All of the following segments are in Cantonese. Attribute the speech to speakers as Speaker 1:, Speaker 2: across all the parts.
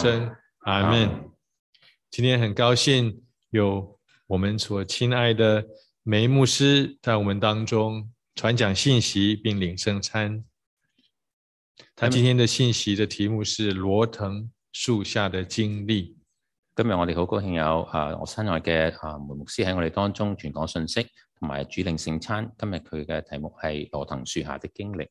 Speaker 1: 生。阿們。今天很高興有我們所親愛的梅牧師在我們當中傳講信息並領聖餐。他今天的信息的題目是羅騰樹下的經歷。
Speaker 2: 今日我哋好高興有我親愛嘅梅牧師喺我哋當中傳講信息同埋主領聖餐。今日佢嘅題目係羅騰樹下的經歷。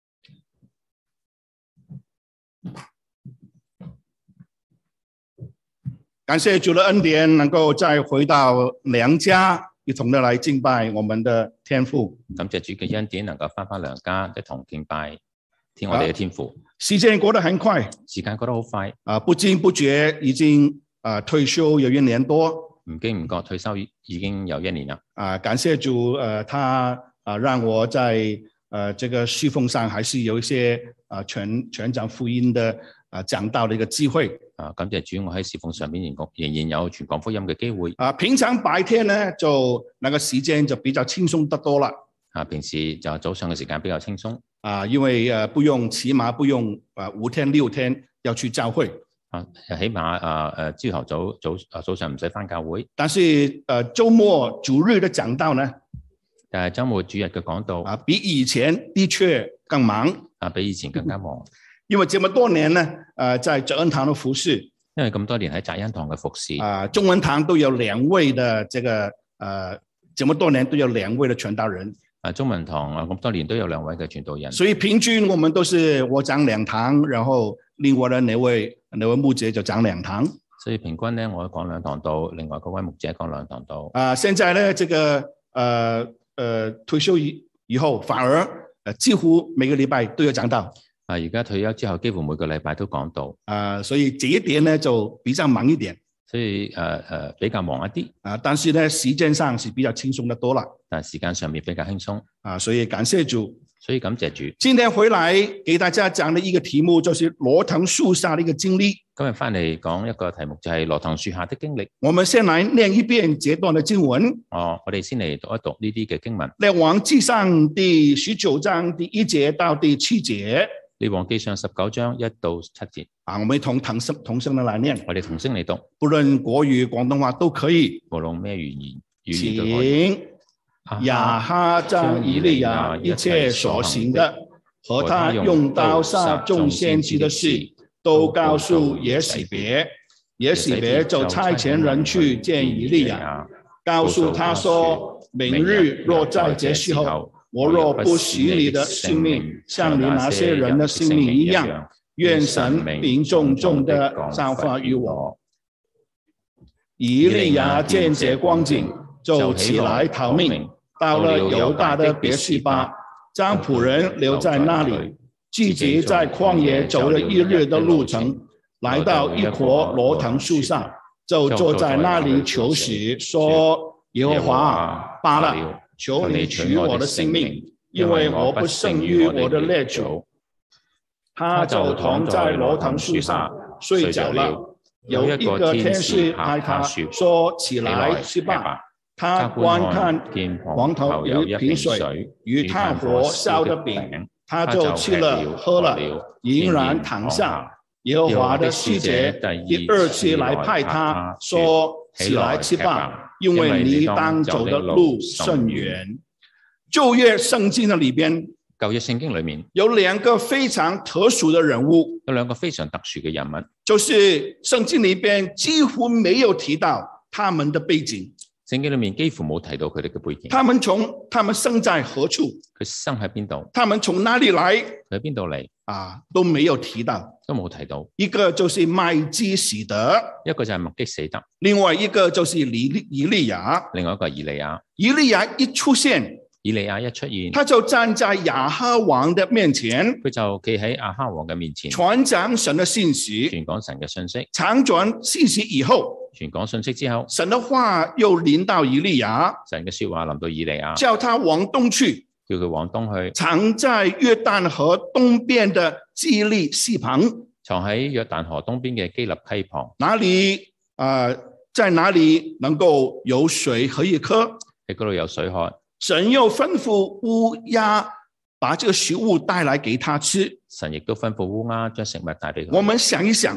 Speaker 3: 感謝主的恩典，能夠再回到娘家，一同的來敬拜我們的天父。
Speaker 2: 感謝主嘅恩典，能夠返娘家，一同敬拜我哋嘅天父。
Speaker 3: 時間過得很快，
Speaker 2: 時間過得好快。
Speaker 3: 不經不覺已經退休有1年多，
Speaker 2: 唔經唔覺退休已經有1年啦。
Speaker 3: 感謝主，他讓我在這個侍奉上還是有一些傳講福音的講道的一個機會。
Speaker 2: 感謝主，我喺侍奉上面仍然有傳講福音嘅機會。
Speaker 3: 平常白天呢就那個時間就比較輕鬆得多啦。
Speaker 2: 平時就早上嘅時間比較輕鬆。
Speaker 3: 因為起碼不用5天6天要去教會。
Speaker 2: 起碼朝頭早上唔使返教會。
Speaker 3: 但是週末主日的講道呢？
Speaker 2: 但係週末主日嘅講道
Speaker 3: 比以前的確更忙。
Speaker 2: 比以前更加忙。
Speaker 3: 因為這麼多年呢，在澤恩堂的服侍。
Speaker 2: 因為咁多年喺澤恩堂嘅服侍。
Speaker 3: 中文堂都有2位的這個這麼多年都有2位的傳道人。
Speaker 2: 中文堂咁多年都有2位嘅傳道人。
Speaker 3: 所以平均我們都是我講2堂，然後另外的那位牧者就講2堂。
Speaker 2: 所以平均呢，我講2堂道，另外嗰位牧者講2堂道。
Speaker 3: 現在呢，這個退休以後，反而幾乎每個禮拜都有講道。
Speaker 2: 而家退休之後，幾乎每個禮拜都講道。
Speaker 3: 所以這一點呢就比較忙一點。
Speaker 2: 所以比較忙一啲。
Speaker 3: 但是呢時間上是比較輕鬆得多啦。
Speaker 2: 但時間上面比較輕鬆。
Speaker 3: 所以感謝主。
Speaker 2: 所以感謝主。
Speaker 3: 今天回來給大家講的一個題目就是羅騰樹下的一個經歷。
Speaker 2: 今日翻嚟講一個題目就係羅騰樹下的經歷。
Speaker 3: 我們先來念一遍這段的經文。
Speaker 2: 我哋先嚟讀一讀呢啲嘅經文。
Speaker 3: 列王記上第19章第1節到第7節。
Speaker 2: 列王記上19章1到7節。
Speaker 3: 我們同聲的來念。
Speaker 2: 我哋同聲嚟讀。
Speaker 3: 不論國語廣東話都可以。
Speaker 2: 無論咩語言都可以。
Speaker 3: 請亞哈將以利亞一切所行的和他用刀殺眾先知的事，都告訴耶洗別。耶洗別就差遣人去見以利亞，告訴他說：明日若在這時候，我若不使你的性命像你那些人的性命一樣，願神並重重的賞罰於我。以利亞見這光景，就起來逃命，到了猶大的別是巴，將僕人留在那裡，自己在曠野走了1日的路程，來到一棵羅騰樹上，就坐在那裡求死，說：耶和華，罷了，求你取我的性命，因為我不勝於我的列祖。他就躺在羅騰樹上睡着了。有一個天使拍他說：起來吃吧。他觀看旁頭有一瓶水與炭火燒的餅，他就吃了喝了，仍然躺下。耶和華的使者第2次來派他說：起來吃吧，因為你當走的路甚遠。舊約聖經的裏邊，
Speaker 2: 舊約聖經裏面
Speaker 3: 有2個非常特殊的人物，
Speaker 2: 有2個非常特殊嘅人物，
Speaker 3: 就是聖經裏邊幾乎沒有提到他們的背景。
Speaker 2: 聖經裏面幾乎冇提到佢哋嘅背景。
Speaker 3: 他們生在何處？
Speaker 2: 佢生喺邊度？
Speaker 3: 他們從哪裡來？
Speaker 2: 佢喺邊度嚟？
Speaker 3: 都沒有提到，
Speaker 2: 都冇提到。
Speaker 3: 一個就是麥基洗德，
Speaker 2: 一個就係麥基洗德，
Speaker 3: 另外一個就是以利亞，
Speaker 2: 另外一個以利亞。
Speaker 3: 以利亞一出現，他就站在亞哈王的面前，
Speaker 2: 佢就企喺亞哈王嘅面前，
Speaker 3: 傳講神的信息，
Speaker 2: 傳講神嘅信息。
Speaker 3: 傳講信息以後，
Speaker 2: 傳講信息之後，
Speaker 3: 神的話又臨到以利亞，
Speaker 2: 神嘅說話臨到以利亞，
Speaker 3: 叫他往東去，
Speaker 2: 叫佢往東去，
Speaker 3: 藏在約旦河東邊的基利溪旁，
Speaker 2: 藏喺約旦河東邊嘅基立溪旁。
Speaker 3: 在哪裡能夠有水可以喝？
Speaker 2: 喺嗰度有水喝。
Speaker 3: 神又吩咐烏鴉把這個食物帶來給他吃。
Speaker 2: 神亦都吩咐烏鴉將食物帶俾佢。
Speaker 3: 我們想一想，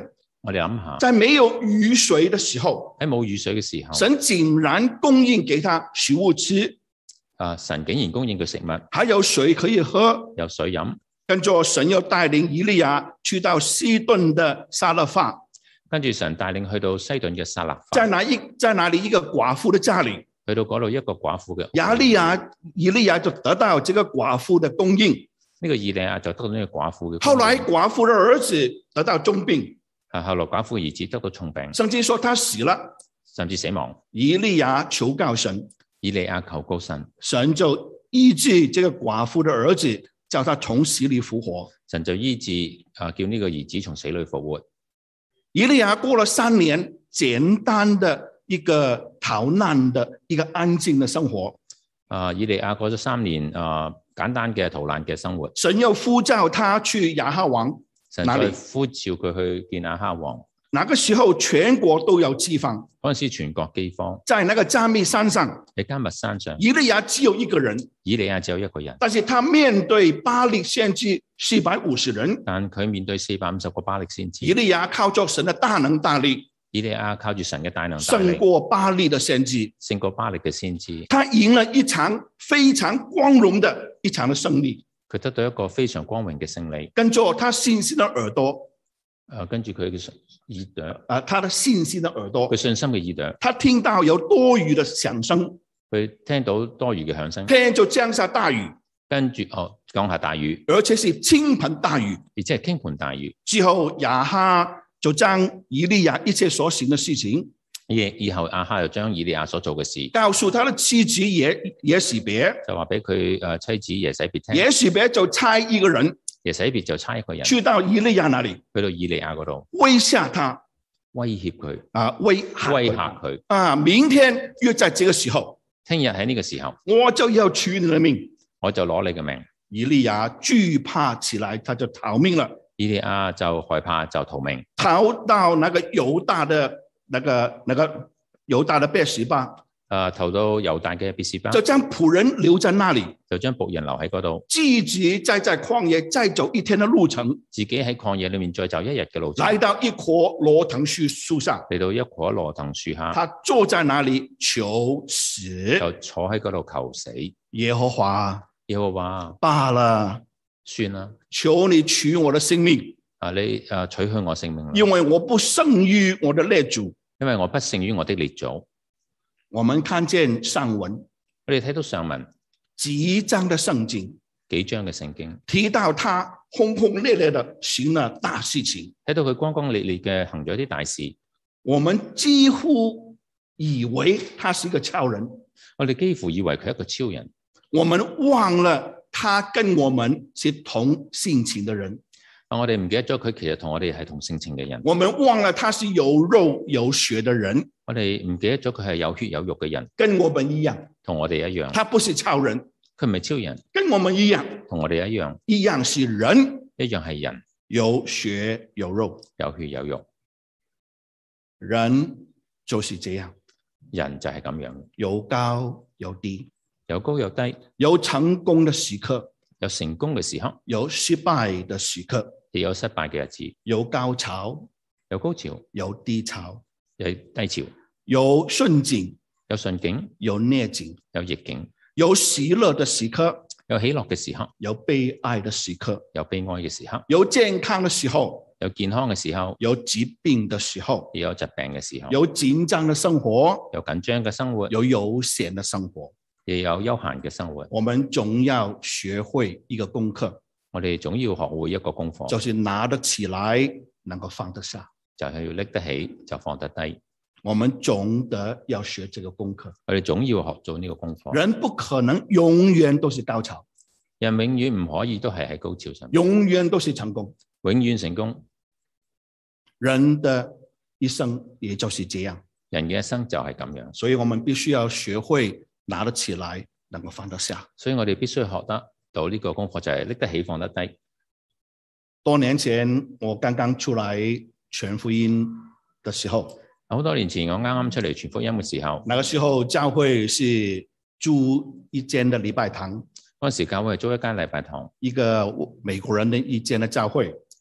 Speaker 2: 我哋諗下，
Speaker 3: 在沒有雨水的時候，
Speaker 2: 喺冇雨水嘅時候，
Speaker 3: 神竟然供應給他食物吃，
Speaker 2: 神竟然供應佢食物，
Speaker 3: 還有水可以喝，
Speaker 2: 有水飲。
Speaker 3: 跟住神又帶領以利亞去到西頓的撒勒法，
Speaker 2: 跟住神帶領去到西頓嘅撒勒法，
Speaker 3: 在哪裏一個寡婦的家裏，
Speaker 2: 去到嗰度一個寡婦嘅
Speaker 3: 以利亞就得到這個寡婦的供應。
Speaker 2: 呢個以利亞就得到呢個寡婦嘅。
Speaker 3: 後來寡婦的兒子得到重病，
Speaker 2: 後來寡婦兒子得到重病，
Speaker 3: 聖經說他死了，
Speaker 2: 甚至死亡。
Speaker 3: 以利亞求告神，
Speaker 2: 以利亞求告神，
Speaker 3: 神就醫治這個寡婦的兒子，叫他從死裏復活。
Speaker 2: 神就醫治叫呢個兒子從死裏復活。
Speaker 3: 以利亞過了3年，簡單的一個逃難的一個安靜的生活。
Speaker 2: 以利亞過咗3年簡單嘅逃難嘅生活。
Speaker 3: 神又呼召他去亞哈王，
Speaker 2: 神再呼召佢去見亞哈王。
Speaker 3: 那個時候全國都有饑荒，
Speaker 2: 嗰陣時全國饑荒，
Speaker 3: 在那個迦密山上，
Speaker 2: 喺迦密山上，
Speaker 3: 以利亞只有一個人，
Speaker 2: 以利亞只有一個人，
Speaker 3: 但是他面對巴力先知450人，
Speaker 2: 但佢面對450個巴力先知。
Speaker 3: 以利亞靠着神的大能大力，
Speaker 2: 以利亞靠住神嘅大能大力，
Speaker 3: 勝過巴力的先知，
Speaker 2: 勝過巴力嘅先知。
Speaker 3: 他贏了一場非常光榮的一場的勝利，
Speaker 2: 佢得到一個非常光榮嘅勝利。
Speaker 3: 跟住他信心的耳朵，
Speaker 2: 跟住佢嘅耳朵，
Speaker 3: 他的信心的耳朵，
Speaker 2: 佢信心嘅耳朵，
Speaker 3: 他聽到有多餘的響聲，
Speaker 2: 佢聽到多餘嘅響聲，
Speaker 3: 天就降下大雨，
Speaker 2: 跟住降下大雨，
Speaker 3: 而且是傾盆大雨，
Speaker 2: 而且係傾盆大雨。
Speaker 3: 之後亞哈就將以利亞一切所行的事情，
Speaker 2: 以後亞哈就將以利亞所做嘅事，
Speaker 3: 告訴他的妻子耶洗別，
Speaker 2: 就話俾佢妻子耶洗別聽。
Speaker 3: 耶洗別就差一個人，
Speaker 2: 耶洗別就差一個人
Speaker 3: 去到以利亞那裡，
Speaker 2: 去到以利亞嗰度
Speaker 3: 威嚇他，
Speaker 2: 威脅佢，
Speaker 3: 威嚇佢，明天約在這個時候，
Speaker 2: 聽日喺呢個時候，
Speaker 3: 我就要取你的命，
Speaker 2: 我就攞你嘅命。
Speaker 3: 以利亞懼怕起來，他就逃命了。
Speaker 2: 以利亞就害怕就逃命，
Speaker 3: 逃到那個猶大的猶大的別是巴，
Speaker 2: 逃到猶大嘅別是巴，
Speaker 3: 就將僕人留在那裡，
Speaker 2: 就將僕人留喺嗰度，
Speaker 3: 自己在曠野再走1天的路程，
Speaker 2: 自己喺曠野裏面再走1日嘅路程，
Speaker 3: 來到一棵羅藤樹上，
Speaker 2: 嚟到一棵羅藤樹下，
Speaker 3: 他坐在那裡求死，
Speaker 2: 就坐喺嗰度求死。
Speaker 3: 耶和華罷了，
Speaker 2: 算啦，
Speaker 3: 求你取我的性命，
Speaker 2: 你取去我性命，
Speaker 3: 因為我不勝於我的列祖，
Speaker 2: 因為我不勝於我的列祖。
Speaker 3: 我們看見上文，
Speaker 2: 我哋睇到上文
Speaker 3: 幾章的聖經，
Speaker 2: 提
Speaker 3: 到他轟轟烈烈的行了大事情，
Speaker 2: 睇到佢光光烈烈嘅行咗啲大事，
Speaker 3: 我們幾乎以為他是一個超人，
Speaker 2: 我哋幾乎以為佢係一個超人，
Speaker 3: 我們忘了他跟我們是同性情的人，
Speaker 2: 我哋唔記得咗佢其實同我哋係同性情嘅人，
Speaker 3: 我們忘了他是有肉有血的人，
Speaker 2: 我哋唔記得咗佢係有血有肉嘅人，
Speaker 3: 跟我們一樣，
Speaker 2: 同我哋一樣，
Speaker 3: 他不是超人，
Speaker 2: 佢唔係超人，
Speaker 3: 跟我們一樣，
Speaker 2: 同我哋一樣，
Speaker 3: 一樣是人，
Speaker 2: 一樣係人，
Speaker 3: 有血有肉，
Speaker 2: 有血有肉，
Speaker 3: 人就是這樣，
Speaker 2: 人就係咁樣，
Speaker 3: 有高有低，
Speaker 2: 有高有低，
Speaker 3: 有成功的時刻，
Speaker 2: 有成功嘅時刻，
Speaker 3: 有失敗的時刻，
Speaker 2: 亦有失敗嘅日子，
Speaker 3: 有高潮，
Speaker 2: 有高潮，
Speaker 3: 有低潮，
Speaker 2: 有低潮，
Speaker 3: 有順境，
Speaker 2: 有順境，
Speaker 3: 有逆境，
Speaker 2: 有逆境，
Speaker 3: 有喜樂的時刻，
Speaker 2: 有喜樂嘅時刻，
Speaker 3: 有悲哀的時刻，
Speaker 2: 有悲哀嘅時刻，
Speaker 3: 有健康的時候，
Speaker 2: 有健康嘅時候，
Speaker 3: 有疾病的時候，
Speaker 2: 亦有疾病嘅時候，
Speaker 3: 有緊張的生活，
Speaker 2: 有緊張嘅生活，
Speaker 3: 有悠閒的生活，
Speaker 2: 亦有悠閒嘅生活。
Speaker 3: 我們總要學會一個功課，
Speaker 2: 我哋總要學會一個功課，
Speaker 3: 就是拿得起來，能夠放得下，
Speaker 2: 就係要拎得起就放得低。
Speaker 3: 我們總得要學這個功課，
Speaker 2: 我哋總要學做呢個功課。
Speaker 3: 人不可能永遠都是高潮，
Speaker 2: 人永遠唔可以都係喺高潮上，
Speaker 3: 永遠都是成功，
Speaker 2: 永遠成功。
Speaker 3: 人的一生也就是這樣，
Speaker 2: 人嘅一生就係咁樣，
Speaker 3: 所以我們必須要學會拿得起來，能夠放得下。
Speaker 2: 所以我哋必須學得到呢個功課，就係拎得起放得低。
Speaker 3: 多年前我剛剛出來傳福音的時候，
Speaker 2: 好多年前我啱啱出嚟傳福音嘅時候，
Speaker 3: 那個時候教會是租一間的禮拜堂，
Speaker 2: 嗰時教會係租一間禮拜堂，
Speaker 3: 一個美國人的一間的教會，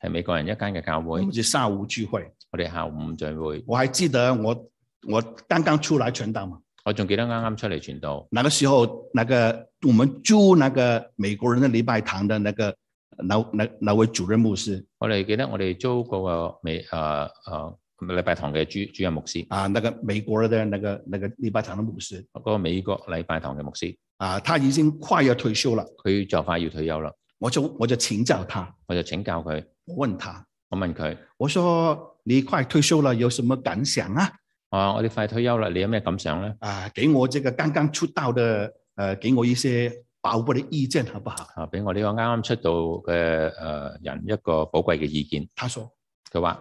Speaker 2: 係美國人一間嘅教會，
Speaker 3: 我們是下午聚會。
Speaker 2: 我哋下午聚會。
Speaker 3: 我還記得我剛剛出來傳道嘛，
Speaker 2: 我仲記得啱啱出嚟傳道，
Speaker 3: 那個時候我們租那個美國人的禮拜堂的那位主任牧師，
Speaker 2: 我哋記得我哋租嗰個禮拜堂嘅主任牧師
Speaker 3: 啊，那個美國的那個禮拜堂的牧師，
Speaker 2: 嗰個美國禮拜堂嘅牧師
Speaker 3: 啊，他已經快要退休了，
Speaker 2: 佢就快要退休啦，
Speaker 3: 我就請教他，
Speaker 2: 我就請教佢，
Speaker 3: 我問他，
Speaker 2: 我問佢，
Speaker 3: 我說你快退休了，有什麼感想啊？
Speaker 2: 我哋快退休啦，你有咩感想咧？
Speaker 3: 啊，給我這個剛剛出道的，給我一些寶貴的意見，好不好？
Speaker 2: 啊，俾我呢個啱啱出道嘅人一個寶貴嘅意見。佢話：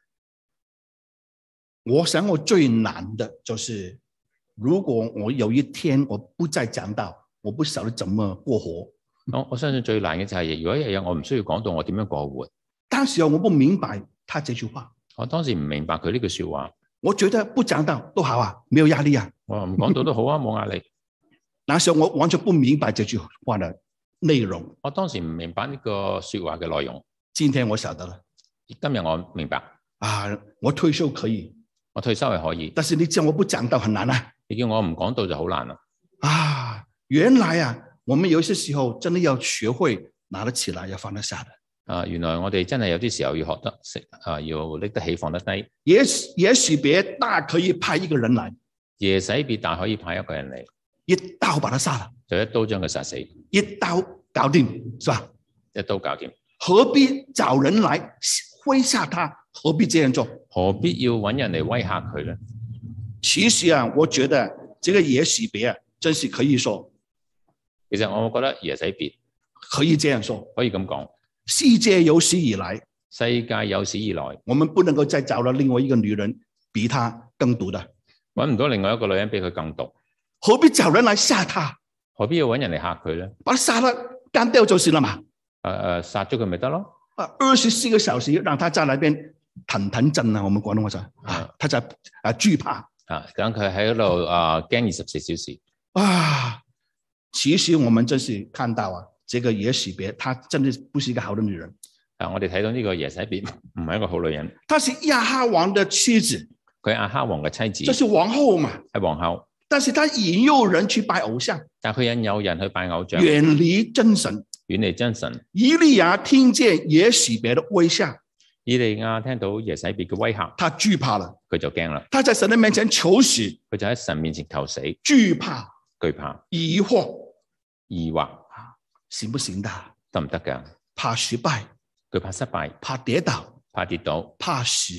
Speaker 3: 我想我最難的就是，如果我有一天我不再講道，我不曉得怎麼過活。
Speaker 2: 我相信最難嘅就係，如果一日我唔需要講到我點樣過活。
Speaker 3: 當時我不明白他這句話。
Speaker 2: 我當時唔明白佢呢句說話。
Speaker 3: 我覺得不講道都好啊，沒有壓力啊。
Speaker 2: 我唔講道都好啊，冇壓力。
Speaker 3: 那時候我完全不明白這句話的內容。
Speaker 2: 我當時唔明白呢個說話嘅內容。
Speaker 3: 今天我曉得了。
Speaker 2: 今日我明白。
Speaker 3: 啊，我退休可以，
Speaker 2: 我退休係可以。
Speaker 3: 但是你叫我不講道很難啊。
Speaker 2: 你叫我唔講道就好難啦。
Speaker 3: 啊，原來啊，我們有些時候真的要學會拿得起來，要放得下的。
Speaker 2: 啊，原來我哋真係有啲時候要學得要拎得起放得低。
Speaker 3: 也許別大可以派一個人來，
Speaker 2: 耶洗別大可以派一個人嚟，
Speaker 3: 一刀把他殺了，
Speaker 2: 就一刀將佢殺死，
Speaker 3: 一刀搞定，是吧？
Speaker 2: 一刀搞掂。
Speaker 3: 何必找人來威嚇他？何必這樣做？
Speaker 2: 何必要揾人嚟威嚇佢咧？
Speaker 3: 其實啊，我覺得這個耶洗別啊，真是可以說。
Speaker 2: 其實我覺得耶洗別
Speaker 3: 可以這樣說，
Speaker 2: 可以咁講。
Speaker 3: 世界有史以來，
Speaker 2: 世界有史以來，
Speaker 3: 我們不能夠再找到另外一個女人比她更毒的，
Speaker 2: 揾唔到另外一個女人比佢更毒。
Speaker 3: 何必找人來殺他？
Speaker 2: 何必要揾人嚟嚇佢咧？
Speaker 3: 把他殺了幹掉就是了嘛。
Speaker 2: 殺咗佢咪得咯
Speaker 3: ？24個小時讓他在那邊騰騰震啊！我們廣東話說他在懼怕
Speaker 2: 等佢喺嗰度驚24小時。
Speaker 3: 其實我們真是看到啊。這個耶洗別，她真的不是一個好的女人。
Speaker 2: 我哋睇到呢個耶洗別唔係一個好女人。
Speaker 3: 她是亞哈王的妻子，
Speaker 2: 佢係亞哈王嘅妻子，
Speaker 3: 這是皇后嘛？
Speaker 2: 係皇后。
Speaker 3: 但是她引誘人去拜偶像，
Speaker 2: 但佢引誘人去拜偶像，
Speaker 3: 遠離真神。
Speaker 2: 遠離真神。
Speaker 3: 以利亞聽見耶洗別的威嚇，
Speaker 2: 以利亞聽到耶洗別嘅威嚇，
Speaker 3: 他懼怕了，
Speaker 2: 佢就驚啦。
Speaker 3: 他在神的面前求死，
Speaker 2: 佢就喺神面前求死，
Speaker 3: 懼怕，疑惑。行不行的？
Speaker 2: 得唔得噶？
Speaker 3: 怕失敗，
Speaker 2: 佢怕失敗，
Speaker 3: 怕跌倒，
Speaker 2: 怕跌倒，
Speaker 3: 怕死。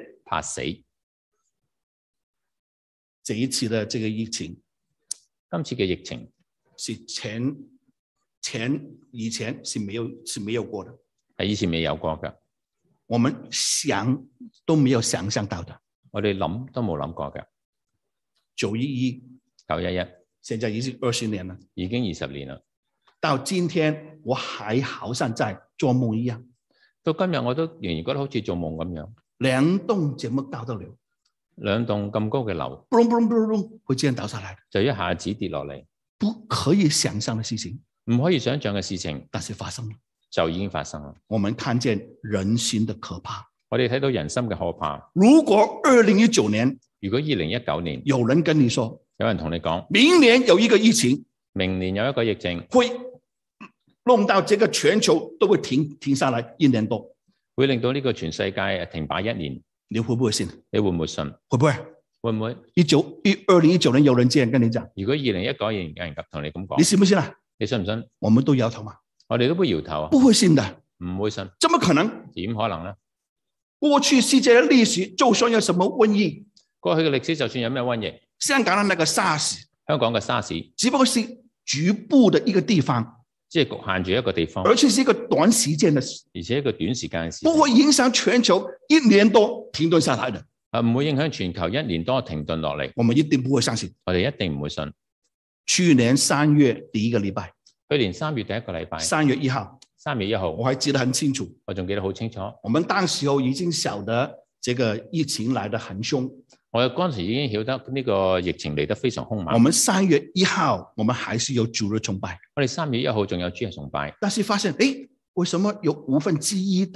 Speaker 3: 這一次的這個疫情，
Speaker 2: 今次嘅疫情
Speaker 3: 是以前是沒有過的，
Speaker 2: 係以前未有過噶。
Speaker 3: 我們想都沒有想象到的，
Speaker 2: 我哋諗都冇諗過噶。
Speaker 3: 911，現在已經20年了，
Speaker 2: 已經20年啦。
Speaker 3: 到今天我還好像在做夢一樣，
Speaker 2: 到今日我都仍然覺得好似做夢咁樣。
Speaker 3: 兩棟這麼高的樓，
Speaker 2: 兩棟咁高嘅樓，
Speaker 3: 會這樣倒下來，
Speaker 2: 就一下子跌落嚟，
Speaker 3: 不可以想象的事情，
Speaker 2: 唔可以想象嘅事情，
Speaker 3: 但是發生了，
Speaker 2: 就已經發生啦。
Speaker 3: 我們看見人心的可怕，
Speaker 2: 我哋睇到人心嘅可怕。
Speaker 3: 如果2019年，
Speaker 2: 如果2019年
Speaker 3: 有人跟你說，
Speaker 2: 有人同你講，
Speaker 3: 明年有一個疫情，
Speaker 2: 明年有一個疫情，
Speaker 3: 會弄到這個全球都會停下來1年多，
Speaker 2: 會令到呢個全世界停擺1年，
Speaker 3: 你會不會信？
Speaker 2: 你會唔會信？
Speaker 3: 會不會？
Speaker 2: 會唔會
Speaker 3: ？2019年有人這樣跟你講，
Speaker 2: 如果2019年有人同你咁講，
Speaker 3: 你信不信啊？
Speaker 2: 你信唔信？
Speaker 3: 我們都搖頭嘛，
Speaker 2: 我哋都會搖頭啊，
Speaker 3: 不會信的，
Speaker 2: 唔會信，
Speaker 3: 怎麼可能？
Speaker 2: 點可能呢？
Speaker 3: 過去世界的歷史，就算有什麼瘟疫，
Speaker 2: 過去嘅歷史就算有咩瘟疫，
Speaker 3: 香港的那個 SARS，
Speaker 2: 香港嘅 SARS，
Speaker 3: 只不過是局部的一個地方。
Speaker 2: 即係局限住一個地方，
Speaker 3: 而且是一個短時間的事，
Speaker 2: 而且一個短時間嘅事，
Speaker 3: 不會影響全球1年多停頓下來的，
Speaker 2: 唔會影響全球1年多停頓落嚟，
Speaker 3: 我們一定不會相信，
Speaker 2: 我哋一定唔會信。
Speaker 3: 去年3月第一個禮拜，
Speaker 2: 去年3月第一個禮拜
Speaker 3: ，3月1號
Speaker 2: ，3月1號，
Speaker 3: 我還記得很清楚，
Speaker 2: 我仲記得好清楚。
Speaker 3: 我們當時候已經曉得這個疫情來得很兇，
Speaker 2: 我哋嗰陣時已經曉得呢個疫情嚟得非常兇猛。
Speaker 3: 我們3月1號，我們還是有主日崇拜。
Speaker 2: 我哋3月1號仲有主日崇拜，
Speaker 3: 但是發現，誒，為什麼有1/5的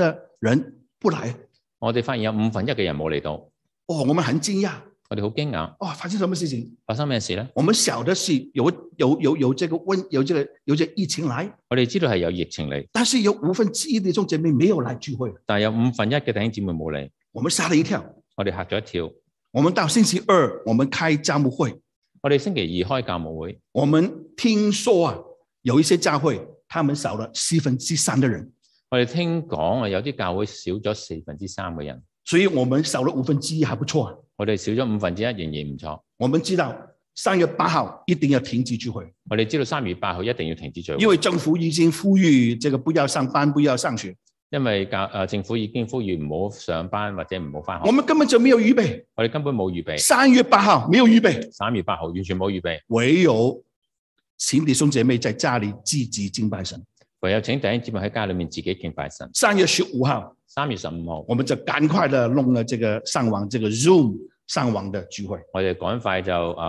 Speaker 3: 人不來。
Speaker 2: 我哋發現有1/5嘅人冇嚟到，
Speaker 3: 我們很驚訝。
Speaker 2: 我哋好驚訝。
Speaker 3: 發生什麼事情？
Speaker 2: 發生咩事咧？
Speaker 3: 我們曉得是有這個疫情來，
Speaker 2: 我哋知道係有疫情嚟，
Speaker 3: 但是有1/5的弟兄姐妹沒有來聚會，
Speaker 2: 但係有1/5嘅弟兄姊妹冇嚟，
Speaker 3: 我們嚇了一跳。
Speaker 2: 我哋嚇咗一跳。
Speaker 3: 我們到星期二，我們開家務會，
Speaker 2: 我哋星期2開教務會，
Speaker 3: 我們聽說有一些教會，他們少了3/4的人。
Speaker 2: 我哋聽講有啲教會少咗3/4嘅人，
Speaker 3: 所以我們少了1/5還不錯。
Speaker 2: 我哋少咗1/5仍然唔錯。
Speaker 3: 我們知道3月8號一定要停止聚會。
Speaker 2: 我哋知道3月8號一定要停止聚會，
Speaker 3: 因為政府已經呼籲這個不要上班，不要上學。
Speaker 2: 因為政府已經呼籲唔好上班或者唔好返學。
Speaker 3: 我們根本就沒有預備，
Speaker 2: 我哋根本冇預備。
Speaker 3: 3月8號沒有預備
Speaker 2: ，3月8號完全冇預備。
Speaker 3: 唯有請弟兄姐妹在家裏自己敬拜神。
Speaker 2: 唯有請弟兄姊妹喺家裏面自己敬拜神。
Speaker 3: 3月15號
Speaker 2: ，3月15號，
Speaker 3: 我們就趕快的弄了這個上網，這個 Zoom 上網的聚會。
Speaker 2: 我哋趕快就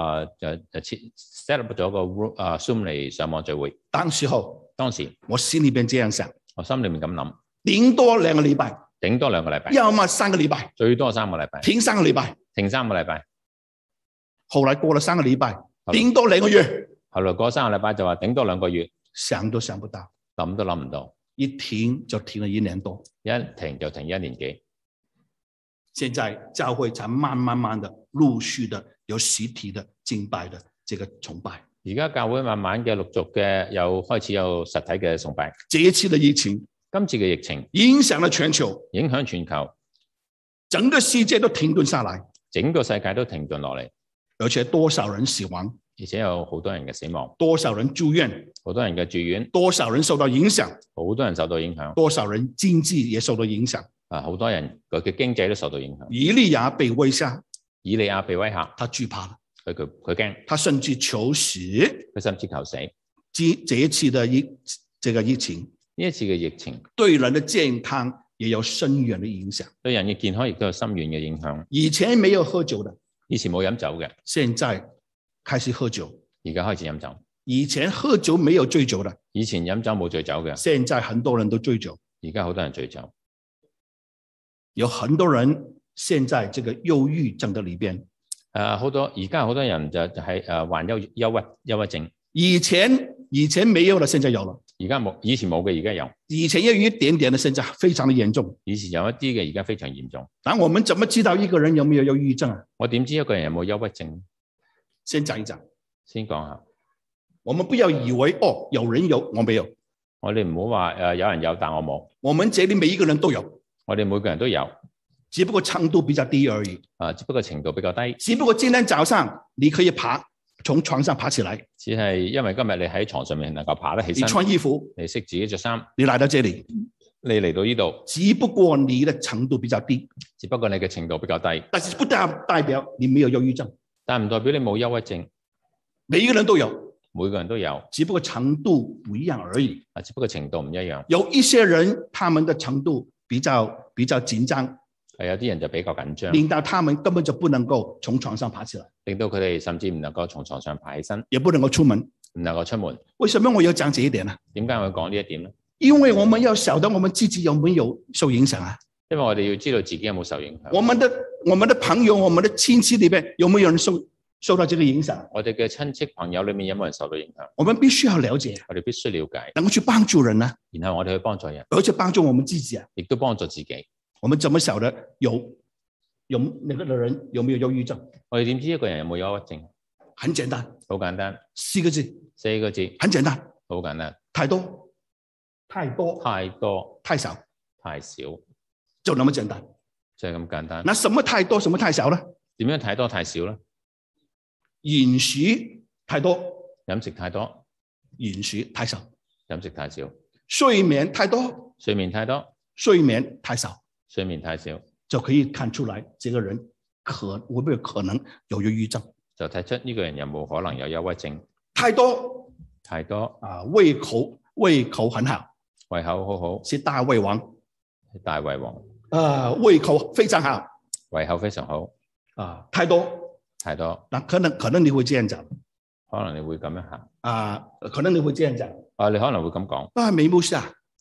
Speaker 2: set up 咗個 Zoom 嚟上網聚會。
Speaker 3: 當時我心裏邊這樣想，
Speaker 2: 我心裏面咁諗，
Speaker 3: 頂多2個禮拜，
Speaker 2: 頂多2個禮拜，
Speaker 3: 要麼3個禮拜，
Speaker 2: 最多3個禮拜，
Speaker 3: 停3個禮拜，
Speaker 2: 停3個禮拜。
Speaker 3: 後來過了3個禮拜，頂多2個月。
Speaker 2: 後來過3個禮拜就話頂多2個月，
Speaker 3: 想都想不到，
Speaker 2: 諗都諗唔到，
Speaker 3: 一停就停了1年多，
Speaker 2: 一停就停1年幾。
Speaker 3: 現在教會才慢慢的陸續的有實體的敬拜的這個崇拜。
Speaker 2: 而家教會慢慢嘅陸續嘅又開始有實體嘅崇拜。
Speaker 3: 這一次的疫情，
Speaker 2: 今次嘅疫情
Speaker 3: 影響了全球，
Speaker 2: 影響全球，
Speaker 3: 整個世界都停頓下來，
Speaker 2: 整個世界都停頓落嚟，
Speaker 3: 而且多少人死亡，
Speaker 2: 而且有好多人嘅死亡，
Speaker 3: 多少人住院，
Speaker 2: 好多人嘅住院，
Speaker 3: 多少人受到影響，
Speaker 2: 好多人受到影響，
Speaker 3: 多少人經濟也受到影響。
Speaker 2: 好多人佢嘅經濟都受到影響。
Speaker 3: 以利亞被威嚇，
Speaker 2: 以利亞被威嚇，
Speaker 3: 他懼怕了，
Speaker 2: 佢驚，
Speaker 3: 他甚至求死，
Speaker 2: 佢甚至求死。
Speaker 3: 這一次的這個疫情，
Speaker 2: 呢一次嘅疫情
Speaker 3: 對人的健康也有深遠的影響，
Speaker 2: 對人嘅健康亦都有深遠嘅影響。
Speaker 3: 以前沒有喝酒的，
Speaker 2: 以前冇飲酒嘅，
Speaker 3: 現在開始喝酒，
Speaker 2: 而家開始飲酒。
Speaker 3: 以前喝酒沒有醉酒的，
Speaker 2: 以前飲酒冇醉酒嘅，
Speaker 3: 現在很多人都醉酒，
Speaker 2: 而家好多人醉酒。
Speaker 3: 有很多人現在這個憂鬱症的裏邊，
Speaker 2: 而家好多人就係患憂鬱症。以
Speaker 3: 前沒有了，現在有了。
Speaker 2: 而家冇，以前冇嘅，而家有。
Speaker 3: 以前有一點點的，現在非常的嚴重。
Speaker 2: 以前有一啲嘅，而家非常嚴重。
Speaker 3: 但我們怎麼知道一個人有沒有憂鬱症啊？
Speaker 2: 我點知一個人有冇憂鬱症？
Speaker 3: 先講一講。
Speaker 2: 先講下。
Speaker 3: 我們不要以為有人有，我沒有。
Speaker 2: 我哋唔好話有人有，但我冇。
Speaker 3: 我們這裏每一個人都有。
Speaker 2: 我哋每個人都有，
Speaker 3: 只不過程度比較低而已。
Speaker 2: 只不過程度比較低。
Speaker 3: 只不過今天早上你可以從床上爬起來。
Speaker 2: 只係因為今日你喺床上面能夠爬得起身。
Speaker 3: 你穿衣服，
Speaker 2: 你識自己着衫。
Speaker 3: 你來到這裏，
Speaker 2: 你嚟到呢度，
Speaker 3: 只不過你的程度比較低。
Speaker 2: 只不過你嘅程度比較低。
Speaker 3: 但是不代表你沒有憂鬱症。
Speaker 2: 但唔代表你冇憂鬱症。
Speaker 3: 每一個人都有。
Speaker 2: 每個人都有，
Speaker 3: 只不過程度不一樣而已。
Speaker 2: 只不過程度唔一樣。
Speaker 3: 有一些人，他們的程度比較緊張，
Speaker 2: 有啲人就比較緊張，
Speaker 3: 令到他們根本就不能夠從床上爬起來，
Speaker 2: 令到佢哋甚至唔能夠從床上爬起身，
Speaker 3: 也不能夠出門，
Speaker 2: 唔能夠出門。
Speaker 3: 為什麼我要講這一點呢？
Speaker 2: 點解我要講呢一點呢？
Speaker 3: 因為我們要曉得我們自己有沒有受影響啊。
Speaker 2: 因為我哋要知道自己有冇受影響。
Speaker 3: 我們的朋友，我們的親戚裏邊有沒有人受到這個影響？
Speaker 2: 我哋嘅親戚朋友裏面有冇人受到影響？
Speaker 3: 我們必須要了解，
Speaker 2: 我哋必須了解，
Speaker 3: 能夠去幫助人啊，
Speaker 2: 然後我哋去幫助人，
Speaker 3: 而且幫助我們自己啊，
Speaker 2: 亦都幫助自己。
Speaker 3: 我們怎麼曉得有那個人有沒有憂鬱症？
Speaker 2: 我哋點知一個人有冇憂鬱症？
Speaker 3: 很簡單，
Speaker 2: 好簡單
Speaker 3: 4個字，很簡單，
Speaker 2: 好簡單。
Speaker 3: 太多，太少，就那麼簡單，
Speaker 2: 就係咁簡單。
Speaker 3: 那什麼太多，什麼太少呢？
Speaker 2: 點樣太多太少呢？
Speaker 3: 飲食太多，
Speaker 2: 飲食太多；
Speaker 3: 飲食太少，
Speaker 2: 飲食太少；
Speaker 3: 睡眠太多，
Speaker 2: 睡眠太多；
Speaker 3: 睡眠太少，
Speaker 2: 睡眠太少，
Speaker 3: 就可以看出來這個人會不會可能有憂鬱症？
Speaker 2: 就睇出呢個人有冇可能有憂鬱症？
Speaker 3: 太多啊，胃口很好，
Speaker 2: 胃口好好，
Speaker 3: 是大胃王，
Speaker 2: 大胃王。
Speaker 3: 胃口非常好，
Speaker 2: 胃口非常好。
Speaker 3: 太多。那可能你會這樣講，
Speaker 2: 可能你會咁樣行。
Speaker 3: 可能你會這樣講。
Speaker 2: 你可能會咁講。
Speaker 3: 梅牧師啊，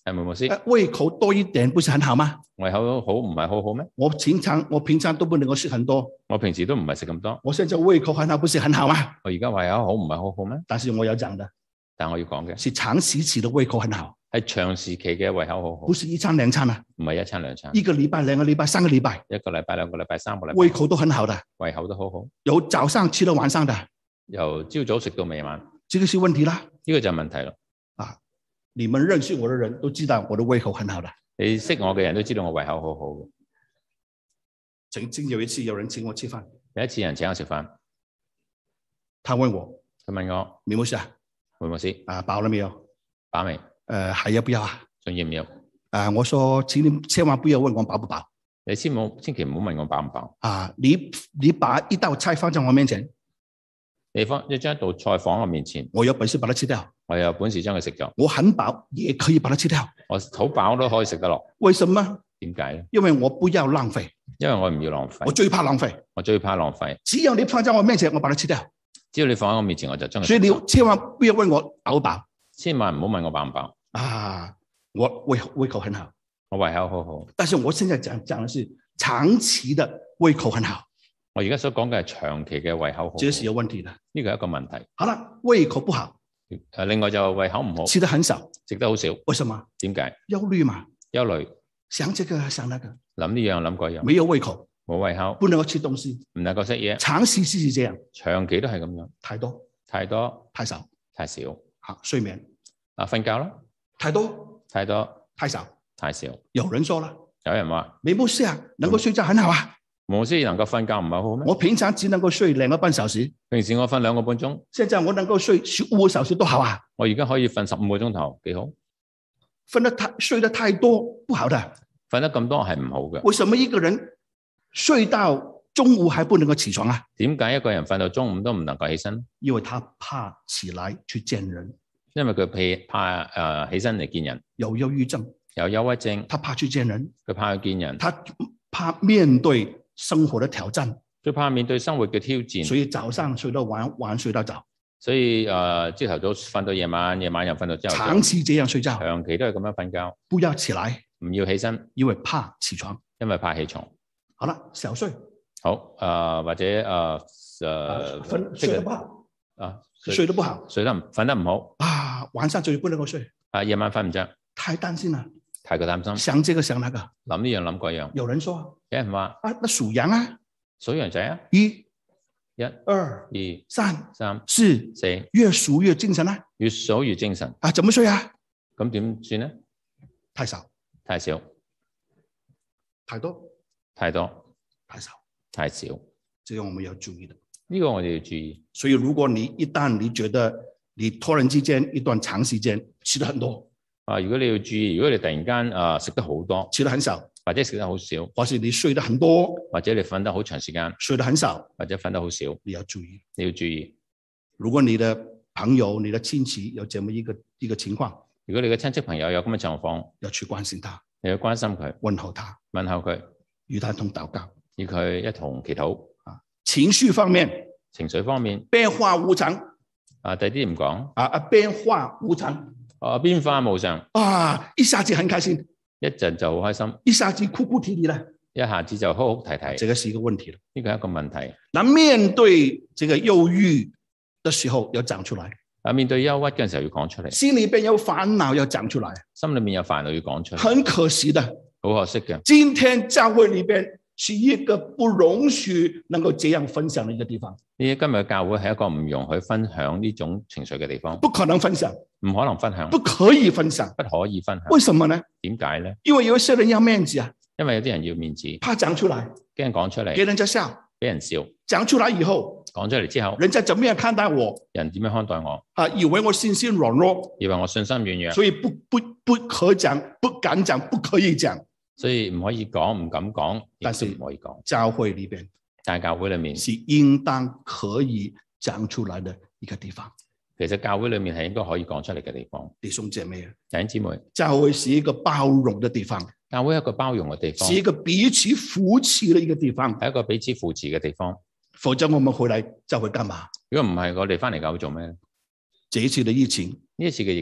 Speaker 2: 係梅牧師，
Speaker 3: 胃口多一點不是很好嗎？
Speaker 2: 胃口好唔係好好咩？
Speaker 3: 我平常都不能夠食很多，
Speaker 2: 我平時都唔係食咁多。
Speaker 3: 我現在胃口很好，不是很好嗎？
Speaker 2: 我而家胃口好唔係好好咩？
Speaker 3: 但是我要講的，
Speaker 2: 但我要講嘅
Speaker 3: 是長時期的胃口很好，
Speaker 2: 係長時期嘅胃口好好，
Speaker 3: 不是一餐兩餐啊，
Speaker 2: 唔係一餐兩餐，
Speaker 3: 一個禮拜、兩個禮拜、三個禮拜，
Speaker 2: 一個禮拜、兩個禮拜、三個禮拜，
Speaker 3: 胃口都很好的，
Speaker 2: 胃口都好好，
Speaker 3: 由早上吃到晚上的，
Speaker 2: 由朝早食到晚晚，
Speaker 3: 這個是問題啦。
Speaker 2: 呢個就係問題咯。
Speaker 3: 啊，你們認識我的人都知道我的胃口很好的。
Speaker 2: 你識我嘅人都知道我胃口好好嘅。
Speaker 3: 曾經有一次有人請我吃飯，
Speaker 2: 有一次人請我食飯，
Speaker 3: 他問我，
Speaker 2: 佢問我
Speaker 3: 梅牧師啊，
Speaker 2: 梅牧師
Speaker 3: 飽了沒有？
Speaker 2: 飽未？
Speaker 3: 還要不要啊？
Speaker 2: 仲要唔要？
Speaker 3: 我說請你千萬不要問我飽不飽。
Speaker 2: 你千祈唔好問我飽唔飽。
Speaker 3: 啊，你把一道菜放在我面前，
Speaker 2: 你將一道菜放我面前，
Speaker 3: 我有本事把它吃掉，
Speaker 2: 我有本事將佢食咗。
Speaker 3: 我很飽也可以把它吃掉。
Speaker 2: 我好飽都可以食得落。
Speaker 3: 為什麼？
Speaker 2: 點解咧？
Speaker 3: 因為我不要浪費，
Speaker 2: 因為我唔要浪費。
Speaker 3: 我最怕浪費，
Speaker 2: 我最怕浪費。
Speaker 3: 只要你放在我面前，我把它吃掉。
Speaker 2: 只要你放喺我面前，我就將佢。
Speaker 3: 所以你千萬不要問我飽唔飽，
Speaker 2: 千萬唔好問我飽唔飽。
Speaker 3: 啊，我胃口很好，
Speaker 2: 我胃口好好。
Speaker 3: 但是我現在講的是長期的胃口很好。
Speaker 2: 我而家所講嘅係長期嘅胃口好，
Speaker 3: 這是有問題的。
Speaker 2: 呢個係一個問題。
Speaker 3: 好了，胃口不好，
Speaker 2: 另外就胃口唔好，
Speaker 3: 吃得很少，
Speaker 2: 食得好少。
Speaker 3: 為什麼？
Speaker 2: 點解？
Speaker 3: 憂慮嘛，
Speaker 2: 憂慮，
Speaker 3: 想這個想那個，
Speaker 2: 諗呢樣諗嗰樣，
Speaker 3: 沒有胃口，
Speaker 2: 冇胃口，
Speaker 3: 不能夠吃東西，
Speaker 2: 唔能夠食嘢，
Speaker 3: 長期是這樣，
Speaker 2: 長期都係咁樣，
Speaker 3: 太多
Speaker 2: 太多
Speaker 3: 太少，
Speaker 2: 太少。
Speaker 3: 好，睡眠
Speaker 2: 瞓覺啦，
Speaker 3: 太多
Speaker 2: 太多
Speaker 3: 太少，
Speaker 2: 太少。
Speaker 3: 有人說了，
Speaker 2: 有人話
Speaker 3: 梅牧師啊，能夠睡覺很好啊。
Speaker 2: 梅牧師能夠瞓覺唔係好咩？
Speaker 3: 我平常只能夠睡2個半小時，
Speaker 2: 平時我瞓2個半鐘，
Speaker 3: 現在我能夠睡15個小時都好啊。
Speaker 2: 我而家可以瞓15個鐘頭，幾好。
Speaker 3: 睡得太多不好的，
Speaker 2: 瞓得咁多係唔好嘅。
Speaker 3: 為什麼一個人睡到中午還不能夠起床啊？
Speaker 2: 點解一個人瞓到中午都唔能夠起身？
Speaker 3: 因為他怕起來去見人，
Speaker 2: 因為佢怕起身嚟見人。
Speaker 3: 有憂鬱症，
Speaker 2: 有憂鬱症，
Speaker 3: 他怕去見人，
Speaker 2: 佢怕去見人，
Speaker 3: 他怕面對生活的挑戰，
Speaker 2: 佢怕面對生活嘅挑戰，
Speaker 3: 所以早上睡到晚，晚睡到早，
Speaker 2: 所以朝頭早瞓到夜晚，夜晚又瞓到朝頭早，
Speaker 3: 長期這樣睡覺，
Speaker 2: 長期都係咁樣瞓覺，
Speaker 3: 不要起來，
Speaker 2: 唔要起身，
Speaker 3: 因為怕起床，
Speaker 2: 因為怕起床。
Speaker 3: 好了，小睡，
Speaker 2: 好或者
Speaker 3: 睡得不好睡得不好，
Speaker 2: 瞓得唔好
Speaker 3: 啊，晚上就不能夠睡，
Speaker 2: 夜晚瞓唔着，
Speaker 3: 太擔心了，
Speaker 2: 太過擔心，
Speaker 3: 想這個想那個，
Speaker 2: 諗呢樣諗嗰樣。
Speaker 3: 有人說，
Speaker 2: 有人話
Speaker 3: 那屬羊啊，
Speaker 2: 數羊仔啊
Speaker 3: ，1、
Speaker 2: 2、
Speaker 3: 2、3、
Speaker 2: 3、
Speaker 3: 4，
Speaker 2: 4，
Speaker 3: 越數越精神啊，
Speaker 2: 越數越精神
Speaker 3: 啊，怎麼睡啊？
Speaker 2: 咁點算呢？
Speaker 3: 太少，
Speaker 2: 太少，
Speaker 3: 太多，
Speaker 2: 太多，
Speaker 3: 太少，
Speaker 2: 太少，
Speaker 3: 這個我們要注意的。
Speaker 2: 呢個我哋要注意。
Speaker 3: 所以如果一旦你覺得你突然之間一段長時間吃得很多，
Speaker 2: 如果你要注意，如果你突然間食得好多，
Speaker 3: 吃得很少，
Speaker 2: 或者食得好少，
Speaker 3: 或是你睡得很多，
Speaker 2: 或者你瞓得好長時間，
Speaker 3: 睡得很少，
Speaker 2: 或者瞓得好少，
Speaker 3: 你要注意。
Speaker 2: 你要注意。
Speaker 3: 如果你的朋友、你的親戚有這麼一個情況，
Speaker 2: 如果你嘅親戚朋友有咁嘅情況，
Speaker 3: 要去關心他，
Speaker 2: 你要關心佢，
Speaker 3: 問候他，
Speaker 2: 問候佢，
Speaker 3: 與他同禱告，
Speaker 2: 與佢一同祈禱。
Speaker 3: 情緒方面，
Speaker 2: 情緒方面
Speaker 3: 變化無常。
Speaker 2: 第啲唔講。
Speaker 3: 變化無常。
Speaker 2: 變化無常。
Speaker 3: 一下子很開心，
Speaker 2: 一陣就好開心，
Speaker 3: 一下子哭哭啼啼啦，
Speaker 2: 一下子就哭哭啼啼。
Speaker 3: 這個是一個問題了。
Speaker 2: 呢個係一個問題。
Speaker 3: 那面對這個憂鬱的時候要講出來。
Speaker 2: 面對憂鬱嘅時候要講出嚟。
Speaker 3: 心裏邊有煩惱要講出來。
Speaker 2: 心裏面有煩惱要講出嚟。
Speaker 3: 很可惜的，
Speaker 2: 好可惜嘅。
Speaker 3: 今天教會裏邊是一個不容許能夠這樣分享的一個地方。
Speaker 2: 今日嘅教會係一個唔容許分享呢種情緒嘅地方。
Speaker 3: 不可能分享，
Speaker 2: 唔可能分享，
Speaker 3: 不可以分享，
Speaker 2: 不可以分享。
Speaker 3: 為什麼呢？
Speaker 2: 點解呢？
Speaker 3: 因為有些人要面子啊，
Speaker 2: 因為有啲人要面子，
Speaker 3: 怕講出來，
Speaker 2: 驚人講出嚟，
Speaker 3: 給人家笑，
Speaker 2: 俾人笑。
Speaker 3: 講出來以後，
Speaker 2: 講出嚟之後，
Speaker 3: 人家怎麼樣看待我？
Speaker 2: 人點樣看待我？
Speaker 3: 以為我心軟弱，
Speaker 2: 以為我信心軟弱，
Speaker 3: 所以不可講，不敢講，不可以講。
Speaker 2: 所以唔可以講，唔敢講，
Speaker 3: 但是
Speaker 2: 唔可以講。
Speaker 3: 教會裏邊，
Speaker 2: 但係教會裏面
Speaker 3: 是應當可以講出來的一個地方。
Speaker 2: 其實教會裏面係應該可以講出嚟嘅地方。
Speaker 3: 弟兄姐妹啊，
Speaker 2: 弟兄姊妹，
Speaker 3: 教會是一個包容的地方。
Speaker 2: 教會係一個包容嘅地方，
Speaker 3: 是一個彼此扶持嘅一個地方，
Speaker 2: 係一個彼此扶持嘅地方。
Speaker 3: 否則我們回來教會幹嘛？
Speaker 2: 如果唔係，我哋翻嚟教會做咩咧？
Speaker 3: 這一次的疫情，
Speaker 2: 呢一次嘅疫情，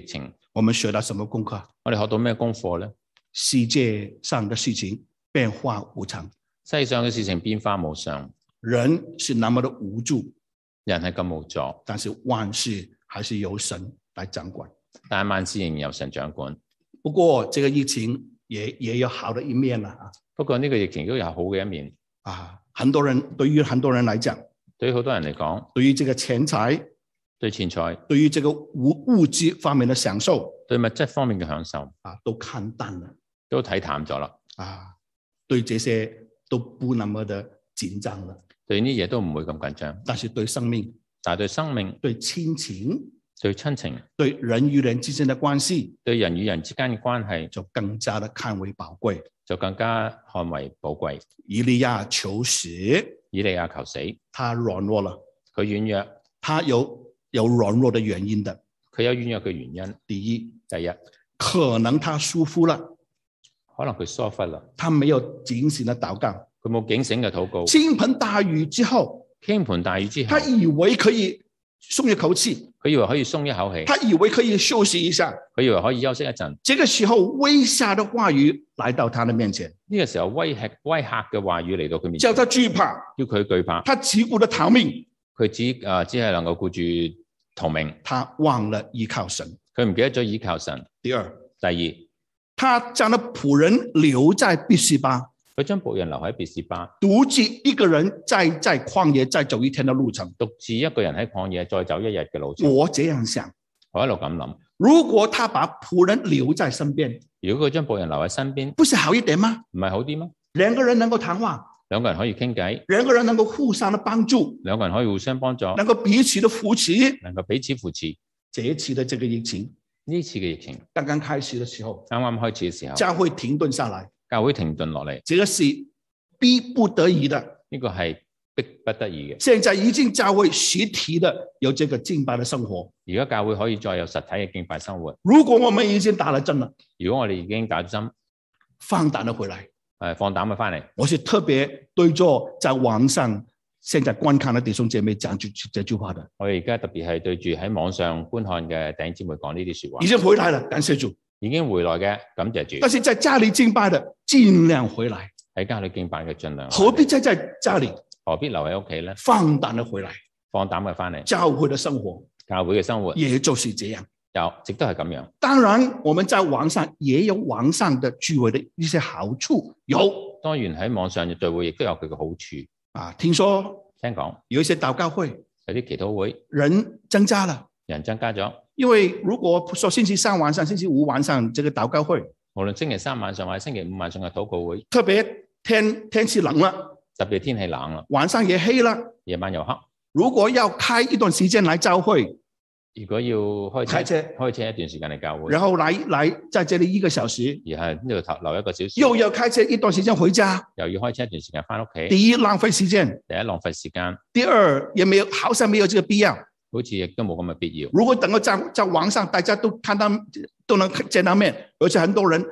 Speaker 3: 我們學到什麼功課？
Speaker 2: 我哋學到咩功課咧？
Speaker 3: 世界上的事情變化無常，
Speaker 2: 世上嘅事情變化無常，
Speaker 3: 人是那麼的無助，
Speaker 2: 人係咁無助，
Speaker 3: 但是萬事還是由神來掌管。
Speaker 2: 但係萬事仍然由神掌管。
Speaker 3: 不過，這個疫情也有好的一面啦。
Speaker 2: 不過呢個疫情都有好嘅一面。
Speaker 3: 對於很多人來講，
Speaker 2: 對於好多人嚟講，
Speaker 3: 對於這個錢財，
Speaker 2: 對錢財，
Speaker 3: 對於這個物質方面的享受，
Speaker 2: 對物質方面嘅享受，
Speaker 3: 都看淡了，
Speaker 2: 都睇淡咗啦。
Speaker 3: 對這些都不那麼的緊張了。
Speaker 2: 對呢啲嘢都唔會咁緊張。
Speaker 3: 但是對生命，
Speaker 2: 對親情，對親情，
Speaker 3: 對人與人之間的關係，
Speaker 2: 對人與人之間嘅關係，
Speaker 3: 就更加的看為寶貴，
Speaker 2: 就更加看為寶貴。
Speaker 3: 以利亞求死，他軟弱了，
Speaker 2: 佢軟弱，
Speaker 3: 他有軟弱的原因的。
Speaker 2: 佢有軟弱嘅原因。第一，
Speaker 3: 可能他疏忽了，
Speaker 2: 可能佢疏忽啦，
Speaker 3: 他沒有警醒的禱告，
Speaker 2: 佢冇警醒嘅禱告。
Speaker 3: 傾盆大雨之後，他以為可以鬆一口氣，
Speaker 2: 佢以為可以鬆一口氣，
Speaker 3: 他以為可以休息一下，
Speaker 2: 佢以為可以休息一陣。
Speaker 3: 這個時候威嚇的話語來到他的面前，
Speaker 2: 呢個時候威嚇嘅話語嚟到佢面前，
Speaker 3: 叫他懼怕，
Speaker 2: 叫佢懼怕。
Speaker 3: 他只顧得逃命，
Speaker 2: 佢只係能夠顧住逃命，
Speaker 3: 他忘了依靠神，
Speaker 2: 佢唔記得咗依靠神。
Speaker 3: 第二，
Speaker 2: 他
Speaker 3: 將那僕人留在別是巴，
Speaker 2: 佢將僕人留喺別是巴，
Speaker 3: 獨自一個人在曠野再走一天的路程，
Speaker 2: 獨自一個人喺曠野再走一日嘅路程。
Speaker 3: 我這樣想，
Speaker 2: 我一路咁諗，
Speaker 3: 如果他把僕人留在身邊，
Speaker 2: 如果佢將僕人留喺身邊，
Speaker 3: 不是好一點嗎？
Speaker 2: 唔係好啲咩？
Speaker 3: 兩個人能夠談話，
Speaker 2: 兩個人可以傾偈，
Speaker 3: 兩個人能夠互相的幫助，
Speaker 2: 兩個人可以互相幫助，
Speaker 3: 能夠彼此的扶持，
Speaker 2: 能夠彼此扶持。
Speaker 3: 這一次的這個疫情，
Speaker 2: 呢次嘅疫情
Speaker 3: 剛剛開始的時候，
Speaker 2: 啱啱開始嘅時候，
Speaker 3: 教會停頓下來，
Speaker 2: 教會停頓落嚟，
Speaker 3: 這個是逼不得已的，
Speaker 2: 呢個係逼不得已嘅。
Speaker 3: 現在已經教會實體的有這個敬拜的生活，
Speaker 2: 而家教會可以再有實體嘅敬拜生活。
Speaker 3: 如果我們已經打了針了，
Speaker 2: 如果我哋已經打咗針，
Speaker 3: 放膽的回來，
Speaker 2: 放膽嘅翻嚟。
Speaker 3: 我是特別對着在網上現在觀看的弟兄姐妹講這句話的。
Speaker 2: 我哋而家特別係對住喺網上觀看嘅弟兄姊妹講呢啲說話。
Speaker 3: 已經回來了，感謝主。
Speaker 2: 已經回來嘅，感謝主。
Speaker 3: 但是在家裏敬拜的，盡量回來。
Speaker 2: 喺家裏敬拜嘅盡量。
Speaker 3: 何必在家裏？
Speaker 2: 何必留喺屋企咧？
Speaker 3: 放膽的回來，
Speaker 2: 放膽嘅翻嚟。
Speaker 3: 教會的生活，
Speaker 2: 教會嘅生活，
Speaker 3: 也就是這樣。
Speaker 2: 直都係咁樣。
Speaker 3: 當然，我們在網上也有網上的聚會的一些好處。
Speaker 2: 當然喺網上嘅聚會亦都有佢嘅好處。
Speaker 3: 聽講有一些禱告會，
Speaker 2: 有啲祈禱會，
Speaker 3: 人增加了。 因為如果說星期三晚上、星期五晚上這個禱告會，
Speaker 2: 無論星期三晚上或者星期五晚上嘅禱告會，
Speaker 3: 特別天氣冷了，
Speaker 2: 特別天氣冷啦，
Speaker 3: 晚上也黑了，
Speaker 2: 夜晚又黑。
Speaker 3: 如果要開一段時間來教會，
Speaker 2: 如果要開車一段時間嚟教會，
Speaker 3: 然後來在這裡1個小時，
Speaker 2: 而係呢度留1個小時，
Speaker 3: 又要開車一段時間回家，
Speaker 2: 又要開車一段時間翻屋企。
Speaker 3: 第一，浪費時間；第二，也好像沒有這個必要，
Speaker 2: 好似亦都冇咁嘅必要。
Speaker 3: 如果等我在網上大家都看到都能見到面，而且很多人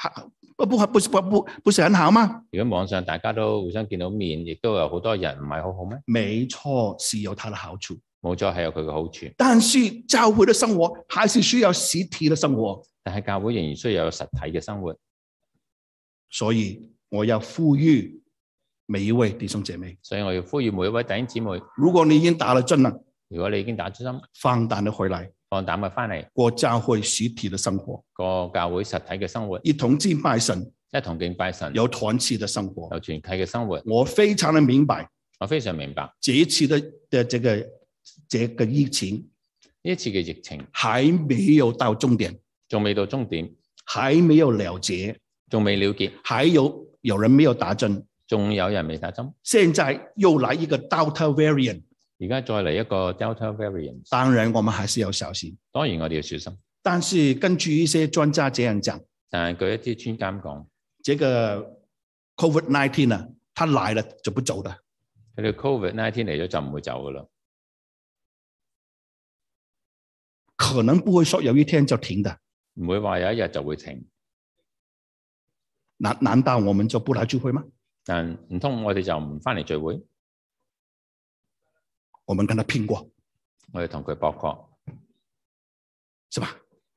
Speaker 3: 不是很好嗎？
Speaker 2: 如果網上大家都互相見到面，亦都有好多人，唔係好好咩？
Speaker 3: 沒錯，是有它的好處。
Speaker 2: 冇錯，係有佢嘅好處。
Speaker 3: 但是教會的生活還是需要實體的生活。
Speaker 2: 但係教會仍然需要有實體嘅生活。
Speaker 3: 所以我要呼籲每一位弟兄姐妹。
Speaker 2: 所以我要呼籲每一位弟兄姊妹。
Speaker 3: 如果你已經打了針了，
Speaker 2: 如果你已經打咗針，
Speaker 3: 放膽的回來，
Speaker 2: 放膽嘅翻嚟，
Speaker 3: 過教會實體的生活，
Speaker 2: 過教會實體嘅生活，
Speaker 3: 一同敬拜神，有團契的生活，
Speaker 2: 有團契嘅生活。
Speaker 3: 我非常的明白，
Speaker 2: 這一次
Speaker 3: 的這個疫情，
Speaker 2: 呢一次嘅疫情
Speaker 3: 還沒有到終點，
Speaker 2: 仲未到終點，
Speaker 3: 還沒有了結，
Speaker 2: 仲未了結，
Speaker 3: 還有人沒有打針，
Speaker 2: 仲有人未打針。
Speaker 3: 現在又來一個 Delta variant，
Speaker 2: 而家再嚟一個 Delta variant，
Speaker 3: 當然我們還是要小心。
Speaker 2: 當然我哋要小心。
Speaker 3: 但是根據一些專家這樣講，
Speaker 2: 但係據一啲專家講，
Speaker 3: 這個 COVID-19 啊，它來了就不走的。
Speaker 2: 佢哋 COVID-19 嚟咗就唔會走噶啦。
Speaker 3: 可能不會說有一天就停的，
Speaker 2: 唔會話有一日就會停。
Speaker 3: 難道我們就不來聚會嗎？
Speaker 2: 但唔通我哋就唔翻嚟聚會？
Speaker 3: 我們跟他拼過，
Speaker 2: 我哋同佢搏過，
Speaker 3: 是吧？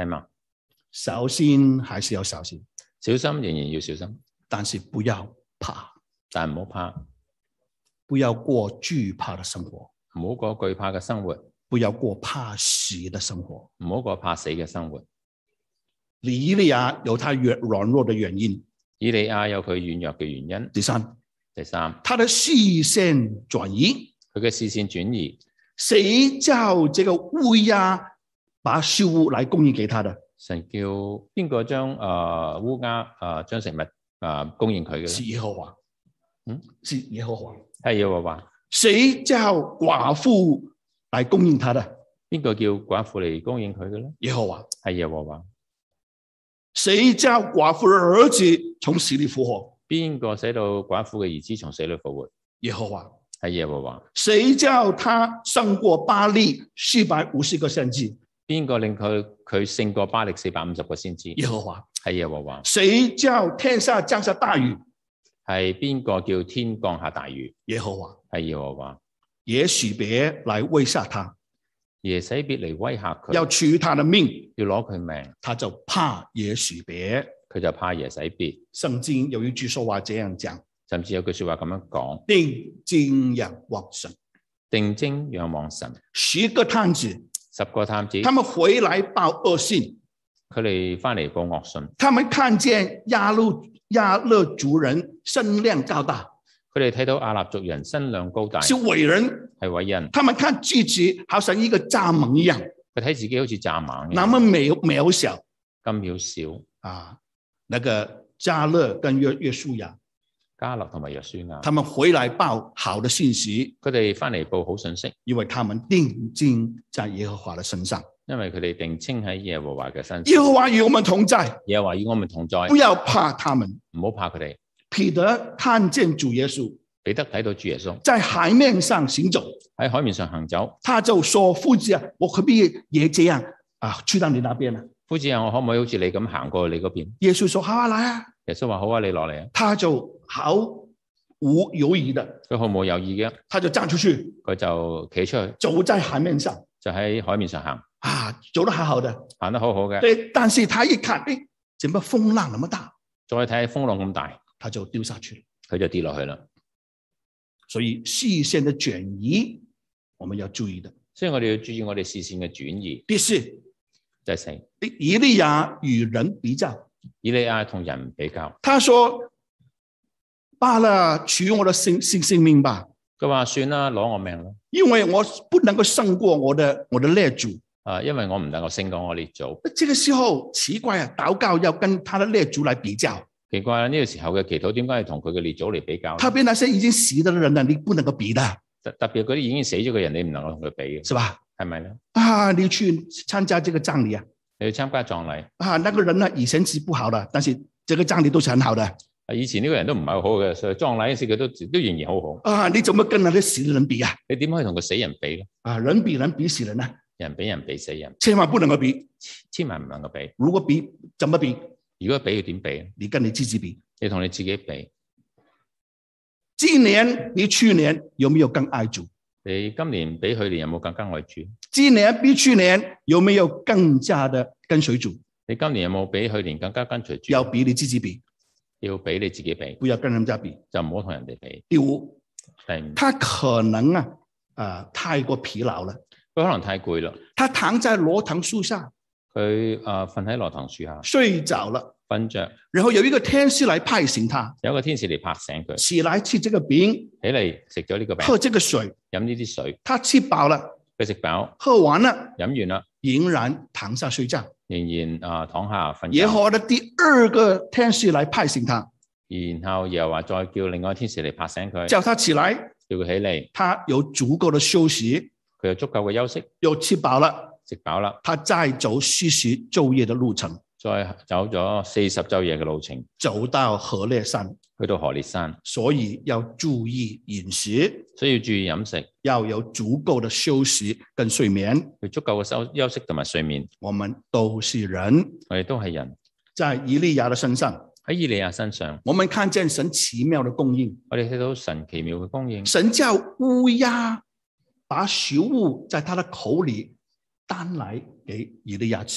Speaker 2: 係嘛？
Speaker 3: 小心還是要小心，
Speaker 2: 小心仍然要小心，
Speaker 3: 但是不要怕，
Speaker 2: 但唔好怕，
Speaker 3: 不要過懼怕的生活，
Speaker 2: 唔好過懼怕嘅生活，
Speaker 3: 不要過怕死的生活。
Speaker 2: 唔好過怕死嘅生活。
Speaker 3: 以利亞有他軟弱的原因。
Speaker 2: 以利亞有佢軟弱嘅原因。
Speaker 3: 第三，他的視線轉移，
Speaker 2: 佢嘅視線轉移。
Speaker 3: 誰叫這個烏鴉把食物來供應給他的？
Speaker 2: 神叫邊個將烏鴉將食物供應佢嘅？
Speaker 3: 是耶和華。是耶和華。
Speaker 2: 係耶和華。
Speaker 3: 誰叫寡婦來供應他的？
Speaker 2: 邊個叫寡婦嚟供應佢嘅咧？
Speaker 3: 耶和華。
Speaker 2: 係耶和華。
Speaker 3: 誰叫寡婦的兒子從死裏復活？
Speaker 2: 邊個使到寡婦嘅兒子從死裏復活？
Speaker 3: 耶和華。
Speaker 2: 係耶和華。
Speaker 3: 誰叫他勝過巴力450個先知？
Speaker 2: 邊個令佢勝過巴力450個先知？
Speaker 3: 耶和華。係
Speaker 2: 耶和華。
Speaker 3: 誰叫天上降下大雨？
Speaker 2: 係邊個叫天降下大雨？
Speaker 3: 耶和華。係
Speaker 2: 耶和華。
Speaker 3: 耶洗別來威嚇他，
Speaker 2: 耶洗別嚟威嚇佢，
Speaker 3: 要取他的命，
Speaker 2: 要攞佢命，
Speaker 3: 他就怕耶洗別，
Speaker 2: 佢就怕耶洗別。
Speaker 3: 聖經有一句說話這樣講，
Speaker 2: 甚至有句說話咁樣講：
Speaker 3: 定睛仰望神，
Speaker 2: 定睛仰望神。
Speaker 3: 10個探子，他們回來報惡信，
Speaker 2: 佢哋翻嚟報惡信，
Speaker 3: 他們看見亞勒族人身量高大，
Speaker 2: 佢哋睇到亞納族人身量高大，
Speaker 3: 是偉人，
Speaker 2: 係偉人。
Speaker 3: 他們看自己好像一個蚱蜢一樣，
Speaker 2: 佢睇自己好似蚱蜢一樣，
Speaker 3: 那麼渺小，
Speaker 2: 咁渺小
Speaker 3: 啊！那個迦勒跟約書亞，
Speaker 2: 迦勒同埋約書亞，
Speaker 3: 他們回來報好的信息，
Speaker 2: 佢哋翻嚟報好信息，
Speaker 3: 因為他們定睛在耶和華的身上，
Speaker 2: 因為佢哋定睛喺耶和華嘅身上。
Speaker 3: 耶和華與我們同在，
Speaker 2: 耶和華與我們同在，
Speaker 3: 不要怕他們，
Speaker 2: 唔好怕佢哋。
Speaker 3: 彼得看見主耶穌，
Speaker 2: 彼得睇到主耶穌
Speaker 3: 在海面上行走，
Speaker 2: 喺海面上行走，
Speaker 3: 他就說：夫子啊，我可唔可以也這樣啊，去到你那邊啊？
Speaker 2: 夫子啊，我可唔可以好似你咁行過去你嗰邊？
Speaker 3: 耶穌說：好啊，來啊。
Speaker 2: 耶穌話：好啊，你落嚟啊。
Speaker 3: 他就毫無猶豫的，
Speaker 2: 佢毫無猶豫嘅，
Speaker 3: 他就站出去，
Speaker 2: 佢就企出去，
Speaker 3: 走在海面上，
Speaker 2: 就喺海面上行，
Speaker 3: 啊，走得好好的，
Speaker 2: 行得好好嘅。
Speaker 3: 對，但是他一看，誒，怎麼風浪那麼大？
Speaker 2: 再睇風浪咁大，
Speaker 3: 他就丟下去，
Speaker 2: 佢就跌落去啦。
Speaker 3: 所以視線的轉移，我們要注意的。
Speaker 2: 所以我哋要注意我哋視線嘅轉移。
Speaker 3: 第四，
Speaker 2: 第四，
Speaker 3: 以利亞與人比較，
Speaker 2: 以利亞同人比較，
Speaker 3: 他說：罷了，取我的性命吧。
Speaker 2: 佢話算啦，攞我命啦，
Speaker 3: 因為我不能夠勝過我的列祖。
Speaker 2: 因為我唔能夠勝過我列祖。
Speaker 3: 這個時候奇怪啊，禱告要跟他的列祖來比較。
Speaker 2: 奇怪啦，呢個時候嘅祈禱點解係同佢嘅列祖嚟比較？
Speaker 3: 特別那些已經死咗嘅人啊，你不能夠比的。
Speaker 2: 特別嗰啲已經死咗嘅人，你唔能夠同佢比嘅，
Speaker 3: 是吧？
Speaker 2: 係咪咧？
Speaker 3: 啊，你去參加這個葬禮啊？
Speaker 2: 你去參加葬禮
Speaker 3: 啊？那個人呢，以前是不好的，但是這個葬禮都是很好的。
Speaker 2: 以前呢個人都唔係好嘅，所以葬禮嗰時佢都仍然好好。
Speaker 3: 啊，你怎麼跟那啲死的人比啊？
Speaker 2: 你點可以同個死人比咧？
Speaker 3: 啊，人比人比死人啊！
Speaker 2: 人比人比死人，
Speaker 3: 千萬不能夠比，
Speaker 2: 千萬唔能夠比。
Speaker 3: 如果比，怎麼比？
Speaker 2: 如果比要點比？
Speaker 3: 你跟你自己比，
Speaker 2: 你同你自己比。
Speaker 3: 今年比去年有沒有更愛主？
Speaker 2: 你今年比去年有冇更加愛主？
Speaker 3: 今年比去年有沒有更加的跟隨主？
Speaker 2: 你今年有冇比去年更加跟隨主？
Speaker 3: 要比你自己比，
Speaker 2: 要比你自己比，
Speaker 3: 不要跟人家比，
Speaker 2: 就唔好同人哋比。
Speaker 3: 第五，
Speaker 2: 第五，
Speaker 3: 他可能太過疲勞了，
Speaker 2: 佢可能太攰啦。
Speaker 3: 他躺在羅藤樹下，
Speaker 2: 佢瞓喺羅藤樹下
Speaker 3: 睡着了，
Speaker 2: 瞓着。
Speaker 3: 然後有一個天使來拍醒他，
Speaker 2: 有一個天使嚟拍醒佢，
Speaker 3: 起來吃這個餅，
Speaker 2: 起嚟食咗呢個餅，
Speaker 3: 喝這個水，
Speaker 2: 飲呢啲水。
Speaker 3: 他吃飽了，
Speaker 2: 佢食飽，
Speaker 3: 喝完了，
Speaker 2: 飲完啦，
Speaker 3: 仍然躺下睡覺，
Speaker 2: 仍然躺下瞓覺。
Speaker 3: 耶和華的第二個天使來拍醒他，
Speaker 2: 然後又話再叫另外天使嚟拍醒佢，
Speaker 3: 叫他起來，
Speaker 2: 叫佢起嚟，
Speaker 3: 他有足夠的休息，
Speaker 2: 佢有足夠嘅休息，
Speaker 3: 又吃飽了，
Speaker 2: 食飽啦，
Speaker 3: 他再走40晝夜的路程，
Speaker 2: 再走咗40晝夜嘅路程，
Speaker 3: 走到何烈山，
Speaker 2: 去到何烈山，
Speaker 3: 所以要注意飲食，
Speaker 2: 所以要注意飲食，
Speaker 3: 要有足夠的休息跟睡眠，
Speaker 2: 有足夠嘅休息同埋睡眠。
Speaker 3: 我們都是人，
Speaker 2: 我哋都係人。
Speaker 3: 在以利亞的身上，
Speaker 2: 喺以利亞身上，
Speaker 3: 我們看見神奇妙的供應，
Speaker 2: 我哋睇到神奇妙嘅供應。
Speaker 3: 神叫烏鴉把食物在他的口裏擔來給以利亞吃。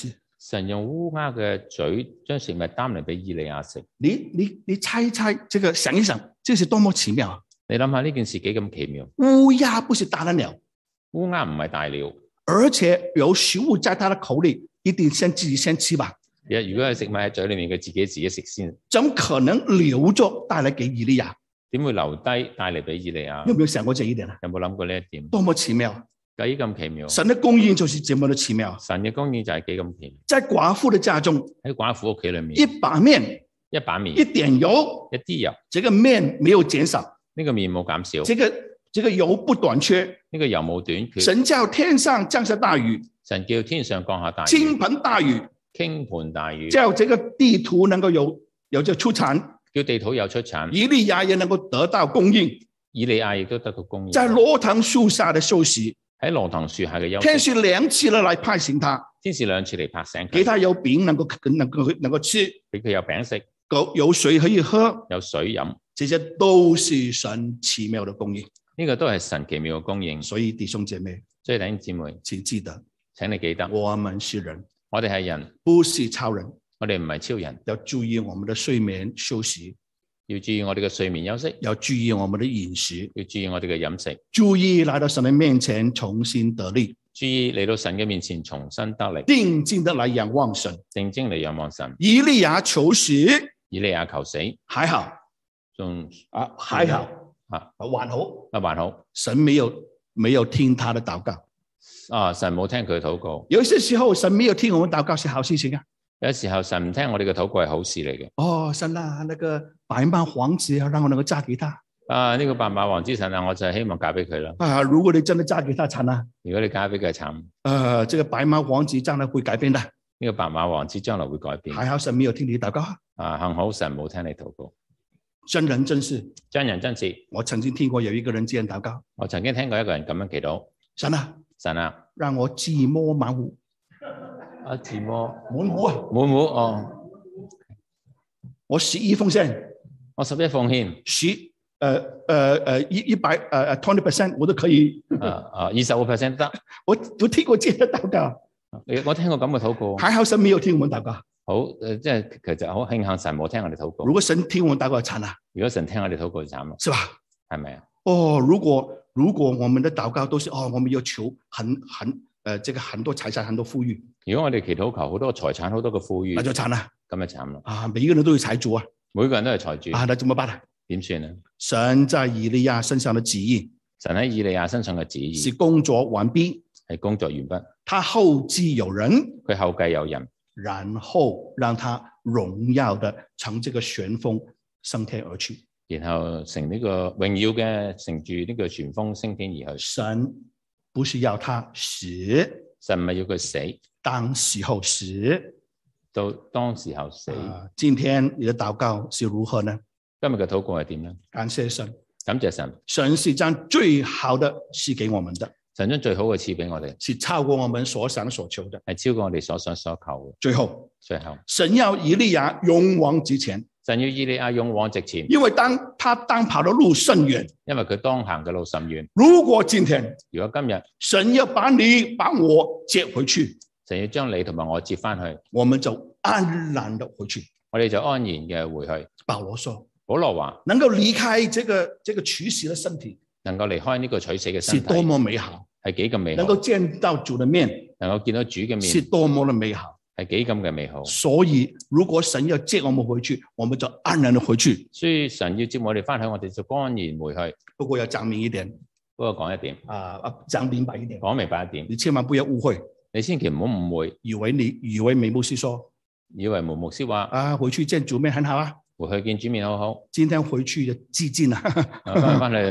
Speaker 2: 神用烏鴉嘅嘴將食物擔嚟俾以利亞食。
Speaker 3: 你猜一猜，這個想一想，這是多麼奇妙！
Speaker 2: 你諗下呢件事幾咁奇妙？
Speaker 3: 烏鴉不是大的鳥，
Speaker 2: 烏鴉唔係大鳥，
Speaker 3: 而且有食物在它的口裏，一定自己先吃吧。
Speaker 2: 如果係食物喺嘴裏面，佢自己食先。
Speaker 3: 怎麼可能留着帶來給以利亞？
Speaker 2: 點會留低帶嚟俾以利亞？
Speaker 3: 有沒有想過這一點啊？
Speaker 2: 有冇諗過呢一點？
Speaker 3: 多麼奇妙！
Speaker 2: 幾咁奇妙！
Speaker 3: 神的供應就是這麼的奇妙。
Speaker 2: 神嘅供應就係幾咁奇妙。
Speaker 3: 在寡婦的家中，
Speaker 2: 喺寡婦屋企裏面，
Speaker 3: 一把麵，
Speaker 2: 一把麵，
Speaker 3: 一點油，
Speaker 2: 一啲油，
Speaker 3: 這個麵沒有減少，
Speaker 2: 呢個麵冇減少，
Speaker 3: 這個油不短缺，
Speaker 2: 呢個油冇短缺。
Speaker 3: 神叫天上降下大雨，
Speaker 2: 神叫天上降下大雨，
Speaker 3: 傾盆大雨，
Speaker 2: 傾盆大雨，
Speaker 3: 叫這個地圖能夠有這出產，
Speaker 2: 叫地土有出產，
Speaker 3: 以利亞也能夠得到供應，
Speaker 2: 以利亞亦都得到供應。
Speaker 3: 在羅藤樹下的休息，
Speaker 2: 喺羅藤樹下嘅休息，
Speaker 3: 天使2次來拍醒他，
Speaker 2: 天使2次嚟拍醒佢，
Speaker 3: 給他有餅能夠吃，
Speaker 2: 俾佢有餅食，
Speaker 3: 有水可以喝，
Speaker 2: 有水飲，
Speaker 3: 這些都是神奇妙的供應。
Speaker 2: 呢個都係神奇妙嘅供應。
Speaker 3: 所以弟兄姐妹，
Speaker 2: 所以弟兄姊妹，
Speaker 3: 請記得，
Speaker 2: 請你記得，
Speaker 3: 我們是人，
Speaker 2: 我哋係人，
Speaker 3: 不是超人，
Speaker 2: 我哋唔係超人，
Speaker 3: 要注意我們的睡眠休息，
Speaker 2: 要注意我哋嘅睡眠休息，
Speaker 3: 要注意我們的飲食，
Speaker 2: 要注意我哋嘅飲食，
Speaker 3: 注意來到神的面前重新得力，
Speaker 2: 注意嚟到神嘅面前重新得力，
Speaker 3: 定睛的來仰望神，
Speaker 2: 定睛嚟仰望神。
Speaker 3: 以利亞求死，
Speaker 2: 以利亞求死，
Speaker 3: 還好，
Speaker 2: 仲
Speaker 3: 還好
Speaker 2: 啊，
Speaker 3: 還好，
Speaker 2: 還好，
Speaker 3: 神沒有聽他的禱告。
Speaker 2: 神冇聽佢嘅禱告。
Speaker 3: 有些時候神沒有聽我們禱告是好事情啊。
Speaker 2: 有時候神唔聽我哋嘅禱告係好事嚟嘅。
Speaker 3: 哦，神啊，那個白馬王子要讓我能夠嫁給他。
Speaker 2: 呢個白馬王子神啊，我就係希望嫁俾佢啦。
Speaker 3: 如果你真的嫁給他慘啊。
Speaker 2: 如果你嫁俾佢慘。
Speaker 3: 這個白馬王子將來會改變的。
Speaker 2: 呢個白馬王子將來會改變。
Speaker 3: 還好神沒有聽你禱告。
Speaker 2: 幸好神冇聽你禱告。
Speaker 3: 真人真事。
Speaker 2: 真人真事。
Speaker 3: 我曾經聽過有一個人這樣禱告。
Speaker 2: 我曾經聽過一個人咁樣祈禱。
Speaker 3: 神啊，
Speaker 2: 神啊，
Speaker 3: 讓我自摸滿戶。
Speaker 2: 自摸
Speaker 3: 滿戶啊，
Speaker 2: 滿戶哦。
Speaker 3: 我11奉獻，
Speaker 2: 我11奉獻
Speaker 3: ，120% 我都可以。
Speaker 2: 25% 得。
Speaker 3: 我聽過這樣的禱告。
Speaker 2: 我聽過咁嘅禱告。
Speaker 3: 還好神沒有聽我們禱告。
Speaker 2: 好，即係其實好慶幸神冇聽我哋禱告。
Speaker 3: 如果神聽我們禱告就慘啦。
Speaker 2: 如果神聽我哋禱告就慘啦，
Speaker 3: 是吧？
Speaker 2: 係咪啊？
Speaker 3: 哦，如果我們的禱告都是我們要求很多財產很多富裕。
Speaker 2: 如果我哋祈禱求好多財產好多嘅富裕，
Speaker 3: 那就慘啦。
Speaker 2: 咁就慘啦。
Speaker 3: 每一個人都係財主啊。
Speaker 2: 每個人都係財主。
Speaker 3: 那怎麼辦啊？
Speaker 2: 點算啊？
Speaker 3: 神在以利亞身上的旨意，
Speaker 2: 神喺以利亞身上嘅旨意
Speaker 3: 是工作完畢，
Speaker 2: 係工作完畢。
Speaker 3: 他後繼有人，
Speaker 2: 佢後繼有人，
Speaker 3: 然後讓他榮耀的乘這個旋風升天而去，
Speaker 2: 然後乘呢個榮耀嘅乘住呢個旋風升天而去。
Speaker 3: 神不是要他死，
Speaker 2: 神唔係要佢死，
Speaker 3: 當時候死，
Speaker 2: 到當時候死。
Speaker 3: 今天你的禱告是如何呢？
Speaker 2: 今日嘅禱告係點呢？
Speaker 3: 感謝神，
Speaker 2: 感謝神，
Speaker 3: 神是將最好的賜給我們的，
Speaker 2: 神將最好嘅賜俾我哋，
Speaker 3: 是超過我們所想所求的，
Speaker 2: 係超過我哋所想所求嘅。
Speaker 3: 最後，神要以利亞勇往直前，
Speaker 2: 神要以利亞勇往直前，
Speaker 3: 因為他當跑的路甚遠，
Speaker 2: 因為佢當行嘅路甚遠。
Speaker 3: 如果今天神要把你把我接回去，
Speaker 2: 神要將你同埋我接翻去，
Speaker 3: 我們就安然的回去，
Speaker 2: 我哋就安然嘅回去。
Speaker 3: 保羅話，能夠離開這個取死的身體，
Speaker 2: 能夠離開呢個取死嘅身體，
Speaker 3: 是多麼美好，
Speaker 2: 係幾咁美好。
Speaker 3: 能夠見到主的面，
Speaker 2: 能夠見到主嘅面，
Speaker 3: 是多麼的美好，
Speaker 2: 係幾咁嘅美好。
Speaker 3: 所以如果神要接我們回去，我們就安然的回去。
Speaker 2: 所以神要接我哋翻去，我哋就安然回去。
Speaker 3: 不過要講明一點，
Speaker 2: 講一點，
Speaker 3: 講明白一點，
Speaker 2: 講明白一點，
Speaker 3: 你千萬不要誤會，
Speaker 2: 你千祈唔好誤會，
Speaker 3: 以為梅牧師說，
Speaker 2: 以為梅牧師話
Speaker 3: 回去見主面很好啊。
Speaker 2: 回去見主面好好，
Speaker 3: 今天回去就自盡啦，
Speaker 2: 翻去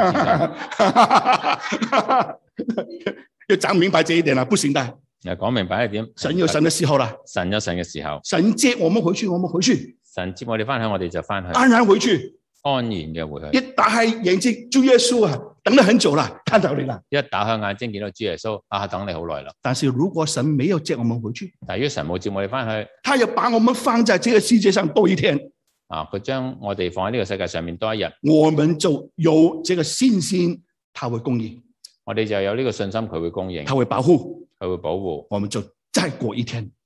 Speaker 3: 要講明白這一點啦，不行的。
Speaker 2: 講明白一點，
Speaker 3: 神有神的時候啦，
Speaker 2: 神有神嘅時候，
Speaker 3: 神接我們回去，我們回去，
Speaker 2: 神接我哋翻去，我哋就翻去，
Speaker 3: 安然回去，
Speaker 2: 安然嘅回去。
Speaker 3: 一打開眼睛，主耶穌啊，等了很久啦，看到你啦。
Speaker 2: 一打開眼睛見到主耶穌，等你好耐啦。
Speaker 3: 但是如果神沒有接我們回去，
Speaker 2: 但如果神冇接我哋翻去，
Speaker 3: 他要把我們放在這個世界上多一天。
Speaker 2: 佢將我哋放喺呢個世界上面多一日，
Speaker 3: 我們就有這個信心，他會供應。
Speaker 2: 我哋就有呢個信心，佢會供應，
Speaker 3: 他會保護，
Speaker 2: 佢會保護。
Speaker 3: 我們就再過一天，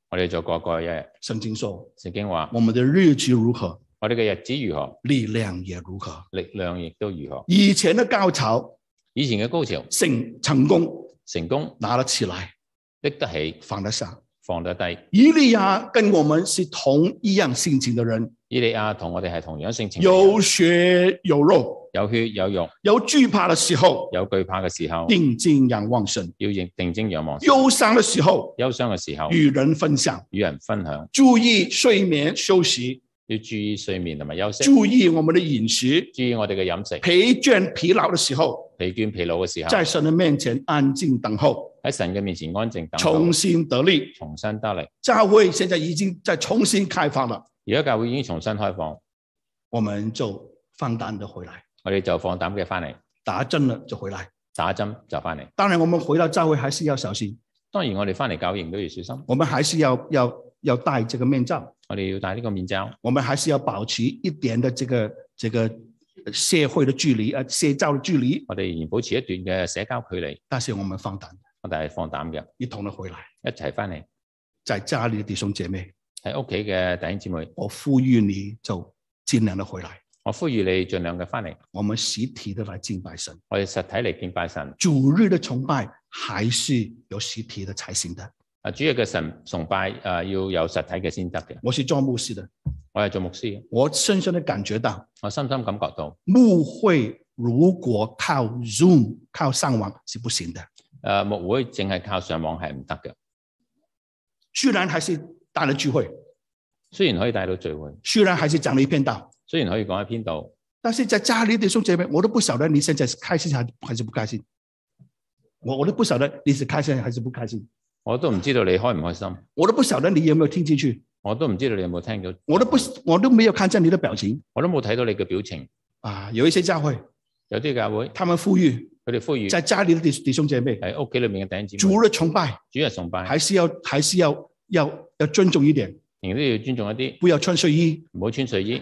Speaker 2: 我哋就過一日。
Speaker 3: 聖經說，
Speaker 2: 聖經話，
Speaker 3: 我們的日子如何，
Speaker 2: 我哋嘅日子如何，
Speaker 3: 力量也如何。
Speaker 2: 力量亦都如何。
Speaker 3: 以前的高潮，
Speaker 2: 以前嘅高潮，
Speaker 3: 成功，
Speaker 2: 成功
Speaker 3: 拿得起來，
Speaker 2: 拎得起，
Speaker 3: 放得下。
Speaker 2: 放得低。
Speaker 3: 以利亞跟我們是同一樣性情的人，
Speaker 2: 以利亞同我哋係同樣性情，
Speaker 3: 有血有肉，
Speaker 2: 有血有肉，
Speaker 3: 有懼怕的時候，
Speaker 2: 有懼怕嘅時候，
Speaker 3: 定睛仰望神，
Speaker 2: 要定睛仰望神，
Speaker 3: 憂傷的時候，
Speaker 2: 憂傷嘅時候，
Speaker 3: 與人分享，
Speaker 2: 與人分享，
Speaker 3: 注意睡眠休息，
Speaker 2: 要注意睡眠同埋休息，
Speaker 3: 注意我們的飲食，
Speaker 2: 注意我哋嘅飲食，
Speaker 3: 疲倦疲勞的時候，
Speaker 2: 疲倦疲勞嘅時候，
Speaker 3: 在神的面前安靜等候，
Speaker 2: 喺神嘅面前安靜等候，
Speaker 3: 重新得力，
Speaker 2: 重新得力。
Speaker 3: 教會現在已經在重新開放了，
Speaker 2: 而家教會已經重新開放，
Speaker 3: 我們就放膽的回來，
Speaker 2: 我哋就放膽嘅翻嚟，
Speaker 3: 打針了就回來，
Speaker 2: 打針就翻嚟。
Speaker 3: 當然我們回到教會還是要小心，
Speaker 2: 當然我哋翻嚟教會都要小心，
Speaker 3: 我們還是要戴這個面罩，
Speaker 2: 我哋要戴呢個面罩，
Speaker 3: 我們還是要保持一點的這個社會的距離社交的距離，
Speaker 2: 我哋仍然保持一段嘅社交距離，
Speaker 3: 但是我們放膽，
Speaker 2: 我哋係放膽嘅，
Speaker 3: 一同的回來，
Speaker 2: 一齊翻嚟。
Speaker 3: 在家裏的弟兄姐妹，
Speaker 2: 喺屋企嘅弟兄姊妹，
Speaker 3: 我呼籲你就盡量的回來，
Speaker 2: 我呼籲你盡量嘅翻嚟，
Speaker 3: 我們實體的來敬拜神，
Speaker 2: 我哋實體嚟敬拜神。
Speaker 3: 主日的崇拜還是有實體的才行的。
Speaker 2: 主日嘅神崇拜要有實體嘅先得嘅。
Speaker 3: 我是做牧師的，
Speaker 2: 我係做牧師嘅，
Speaker 3: 我深深的感覺到，
Speaker 2: 我深深感覺到，
Speaker 3: 牧會如果靠 Zoom 靠上網是不行的。
Speaker 2: 牧會淨係靠上網係唔得嘅。
Speaker 3: 雖然還是大的聚會，
Speaker 2: 雖然可以帶到聚會，
Speaker 3: 雖然還是講了一篇道，
Speaker 2: 雖然可以講一篇道，
Speaker 3: 但是在家裏弟兄姐妹，我都不曉得你現在是開心還是不開心。我都不曉得你是開心還是不開心。
Speaker 2: 我都唔知道你開唔開心，
Speaker 3: 我都不曉得你有沒有聽進去，
Speaker 2: 我都唔知道你有冇聽到，
Speaker 3: 我都沒有看見你的表情，
Speaker 2: 我都冇睇到你嘅表情。
Speaker 3: 有一些教會，
Speaker 2: 有啲教會，
Speaker 3: 他們呼籲，
Speaker 2: 佢哋呼籲，
Speaker 3: 在家裏的弟兄姐妹，
Speaker 2: 喺屋企裏面嘅弟兄姊妹，
Speaker 3: 主日崇拜，
Speaker 2: 主日崇拜，
Speaker 3: 還是要尊重一點，
Speaker 2: 仍然都要尊重一啲，
Speaker 3: 不要穿睡衣，
Speaker 2: 唔好穿睡衣，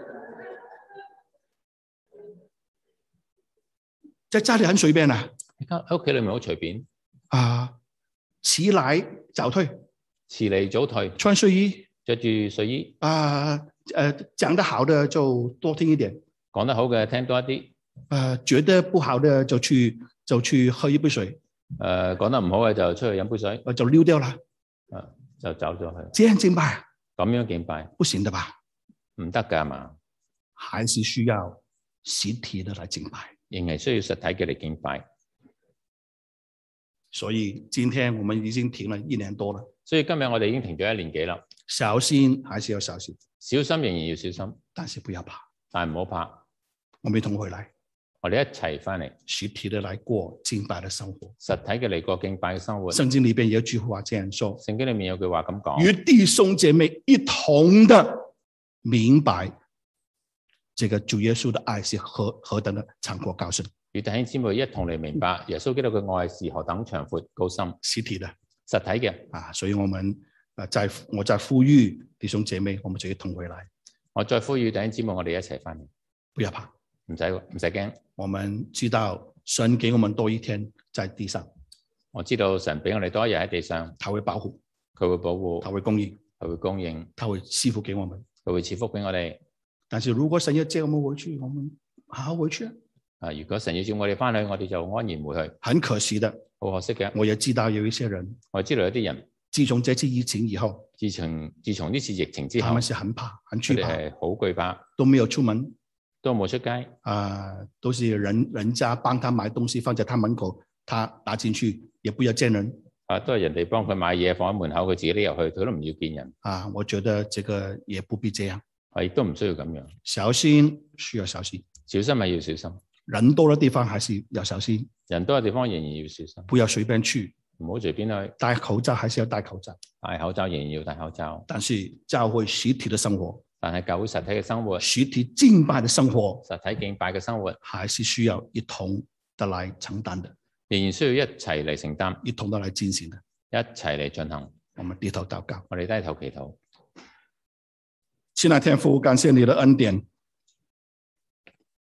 Speaker 3: 在家裏很隨便啊，
Speaker 2: 喺屋企裏面好隨便，
Speaker 3: 遲來早退，
Speaker 2: 遲嚟早退，
Speaker 3: 穿睡衣，
Speaker 2: 着住睡衣，
Speaker 3: 講得好的就多聽一點，
Speaker 2: 講得好嘅聽多一啲，
Speaker 3: 覺得不好的就去喝一杯水，
Speaker 2: 講得唔好嘅就出去飲杯水，
Speaker 3: 就溜掉啦，
Speaker 2: 就走咗去。
Speaker 3: 這樣敬拜，
Speaker 2: 咁樣敬拜
Speaker 3: 不行的吧？
Speaker 2: 唔得㗎嘛，
Speaker 3: 還是需要實體的來敬拜，
Speaker 2: 仍係需要實體嘅嚟敬拜。
Speaker 3: 所以今天我們已經停了1年多了，
Speaker 2: 所以今日我哋已經停咗1年幾啦。
Speaker 3: 小心還是要小心，
Speaker 2: 小心仍然要小心，
Speaker 3: 但是不要怕，
Speaker 2: 但係唔好怕。
Speaker 3: 我們一同回來，
Speaker 2: 我哋一齊翻嚟，
Speaker 3: 實體的來過敬拜的生活。
Speaker 2: 實體嘅嚟過敬拜嘅生活。
Speaker 3: 聖經裏邊有一句話這樣說：
Speaker 2: 聖經裏面有句話咁講，
Speaker 3: 與弟兄姐妹一同的明白，這個主耶穌的愛是何等的長闊高深。
Speaker 2: 與弟兄姊妹一同嚟明白耶穌基督嘅愛是何等長闊高深。
Speaker 3: 實體的，
Speaker 2: 實體嘅
Speaker 3: 所以我們我在呼籲弟兄姐妹，我們就一同回來。
Speaker 2: 我再呼籲弟兄姊妹，我哋一齊翻嚟，
Speaker 3: 不要怕，
Speaker 2: 唔使驚。
Speaker 3: 我們知道神給我們多一天在地上，
Speaker 2: 我知道神俾我哋多一日喺地上，
Speaker 3: 他會保護，
Speaker 2: 佢會保護，
Speaker 3: 他會供應，
Speaker 2: 佢會供應，
Speaker 3: 他會賜福給我們，
Speaker 2: 佢會賜福俾我哋。
Speaker 3: 但是如果神要接我們回去，我們好好回去。
Speaker 2: 如果神要召我哋翻去，我哋就安然回去。
Speaker 3: 很可惜的，
Speaker 2: 好可惜嘅。
Speaker 3: 我也知道有一些人，
Speaker 2: 我知道有啲人，
Speaker 3: 自從這次疫情以後，
Speaker 2: 自從呢次疫情之後，
Speaker 3: 他們是很怕、很懼怕，
Speaker 2: 係好懼怕，
Speaker 3: 都沒有出門，
Speaker 2: 都冇出街。
Speaker 3: 都是人家幫他買東西放在他門口，他拿進去，也不要見人。
Speaker 2: 都係人哋幫佢買嘢放喺門口，佢自己匿入去，佢都唔要見人。
Speaker 3: 我覺得這個也不必這樣，
Speaker 2: 亦都唔需要咁樣。
Speaker 3: 小心需要小心，
Speaker 2: 小心係要小心。
Speaker 3: 人多的地方還是要小心，
Speaker 2: 人多嘅地方仍然要小心，
Speaker 3: 不要隨便去，
Speaker 2: 唔好隨便去。
Speaker 3: 戴口罩還是要戴口罩，
Speaker 2: 戴口罩仍然要戴口罩。
Speaker 3: 但是教會實體的生活，
Speaker 2: 但係教會實體嘅生活，
Speaker 3: 實體敬拜的生活，
Speaker 2: 實體敬拜嘅生活，
Speaker 3: 還是需要一同的來承擔的，
Speaker 2: 仍然需要一齊嚟承擔，
Speaker 3: 一同的來進行的，
Speaker 2: 一齊嚟進行。
Speaker 3: 我們低頭禱告，
Speaker 2: 我哋低頭祈禱。
Speaker 3: 親愛天父，感謝你的恩典，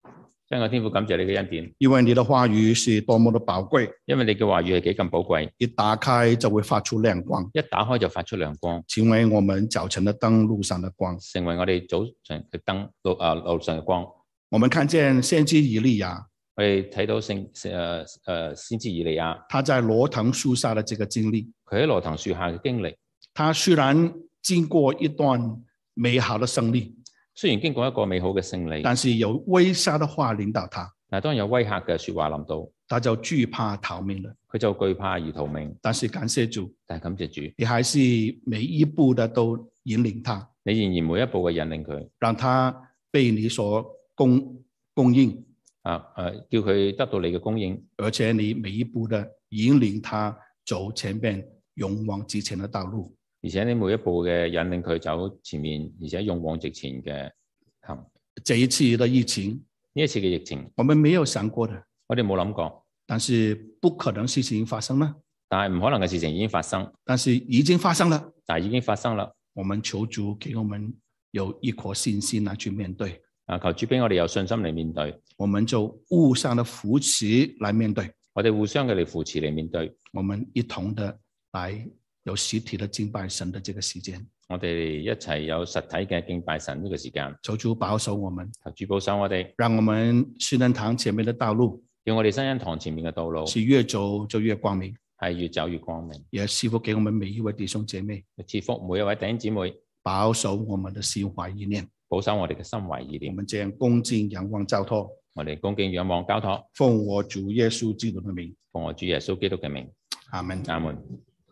Speaker 2: 親愛天父，感謝你嘅恩典，
Speaker 3: 因為你的話語是多麼的寶貴，
Speaker 2: 因為你嘅話語係幾咁寶貴，
Speaker 3: 一打開就會發出亮光，
Speaker 2: 一打開就發出亮光，
Speaker 3: 成為我們早晨的燈，路上的光，
Speaker 2: 成為我哋早上嘅燈，路上嘅光。
Speaker 3: 我們看見先知以利亞，
Speaker 2: 我哋睇到先知以利亞，
Speaker 3: 他在羅騰樹下的這個經歷，
Speaker 2: 佢喺羅騰樹下嘅經歷，
Speaker 3: 他雖然經過一段美好的勝利，
Speaker 2: 雖然經過一個美好嘅勝利，
Speaker 3: 但是有威嚇的話領導他，
Speaker 2: 但係當有威嚇嘅說話臨到，
Speaker 3: 他就懼怕逃命了。
Speaker 2: 佢就懼怕而逃命。
Speaker 3: 但是感謝主，
Speaker 2: 但係感謝主，
Speaker 3: 你還是每一步的都引領他，
Speaker 2: 你仍然每一步嘅引領佢，
Speaker 3: 讓他被你所供應，
Speaker 2: 叫佢得到你嘅供應，
Speaker 3: 而且你每一步的引領他走前面勇往直前的道路。
Speaker 2: 而且你每一步嘅引領佢走前面，而且勇往直前嘅行。
Speaker 3: 這一次的疫情，
Speaker 2: 呢一次嘅疫情，
Speaker 3: 我們沒有想過的，
Speaker 2: 我哋冇諗過，
Speaker 3: 但是不可能事情發生了，
Speaker 2: 但係唔可能嘅事情已經發生，
Speaker 3: 但是已經發生了，
Speaker 2: 但係已經發生啦。
Speaker 3: 我們求主給我們有一顆信心來去面對，
Speaker 2: 求主俾我哋有信心嚟面對，
Speaker 3: 我們就互相的扶持來面對，
Speaker 2: 我哋互相嘅嚟扶持嚟面對，
Speaker 3: 我們一同的來有實體的敬拜神的這個時間，
Speaker 2: 我哋一齊有實體嘅敬拜神呢個時間。
Speaker 3: 求主保守我們，
Speaker 2: 求主保守我哋，
Speaker 3: 讓我們聖恩堂前面的道路，
Speaker 2: 叫我哋新恩堂前面嘅道路
Speaker 3: 是越走就越光明，
Speaker 2: 係越走越光明。
Speaker 3: 也賜福給我們每一位弟兄姐妹，
Speaker 2: 賜福每一位弟兄姊妹，
Speaker 3: 保守我們的心懷意念，
Speaker 2: 保守我哋嘅心懷意
Speaker 3: 我
Speaker 2: 念。
Speaker 3: 們這樣恭敬仰望交託，
Speaker 2: 我哋恭敬仰望交託，
Speaker 3: 奉我主耶穌基督的名，
Speaker 2: 奉我主耶穌基督嘅名，
Speaker 3: 阿門。
Speaker 2: 阿門。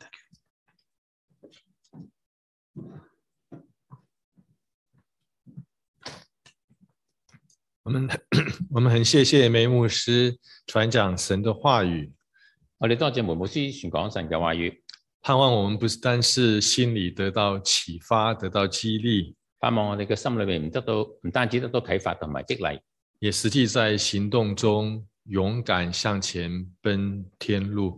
Speaker 1: 我們很謝謝梅牧師傳講神的話語，
Speaker 2: 我哋多謝梅牧師傳講神嘅話語，
Speaker 1: 盼望我們不單是心裏得到啟發、得到激勵，
Speaker 2: 盼望我哋嘅心裏面唔單止得到啟發同埋激勵，
Speaker 1: 也實際在行動中勇敢向前奔天路。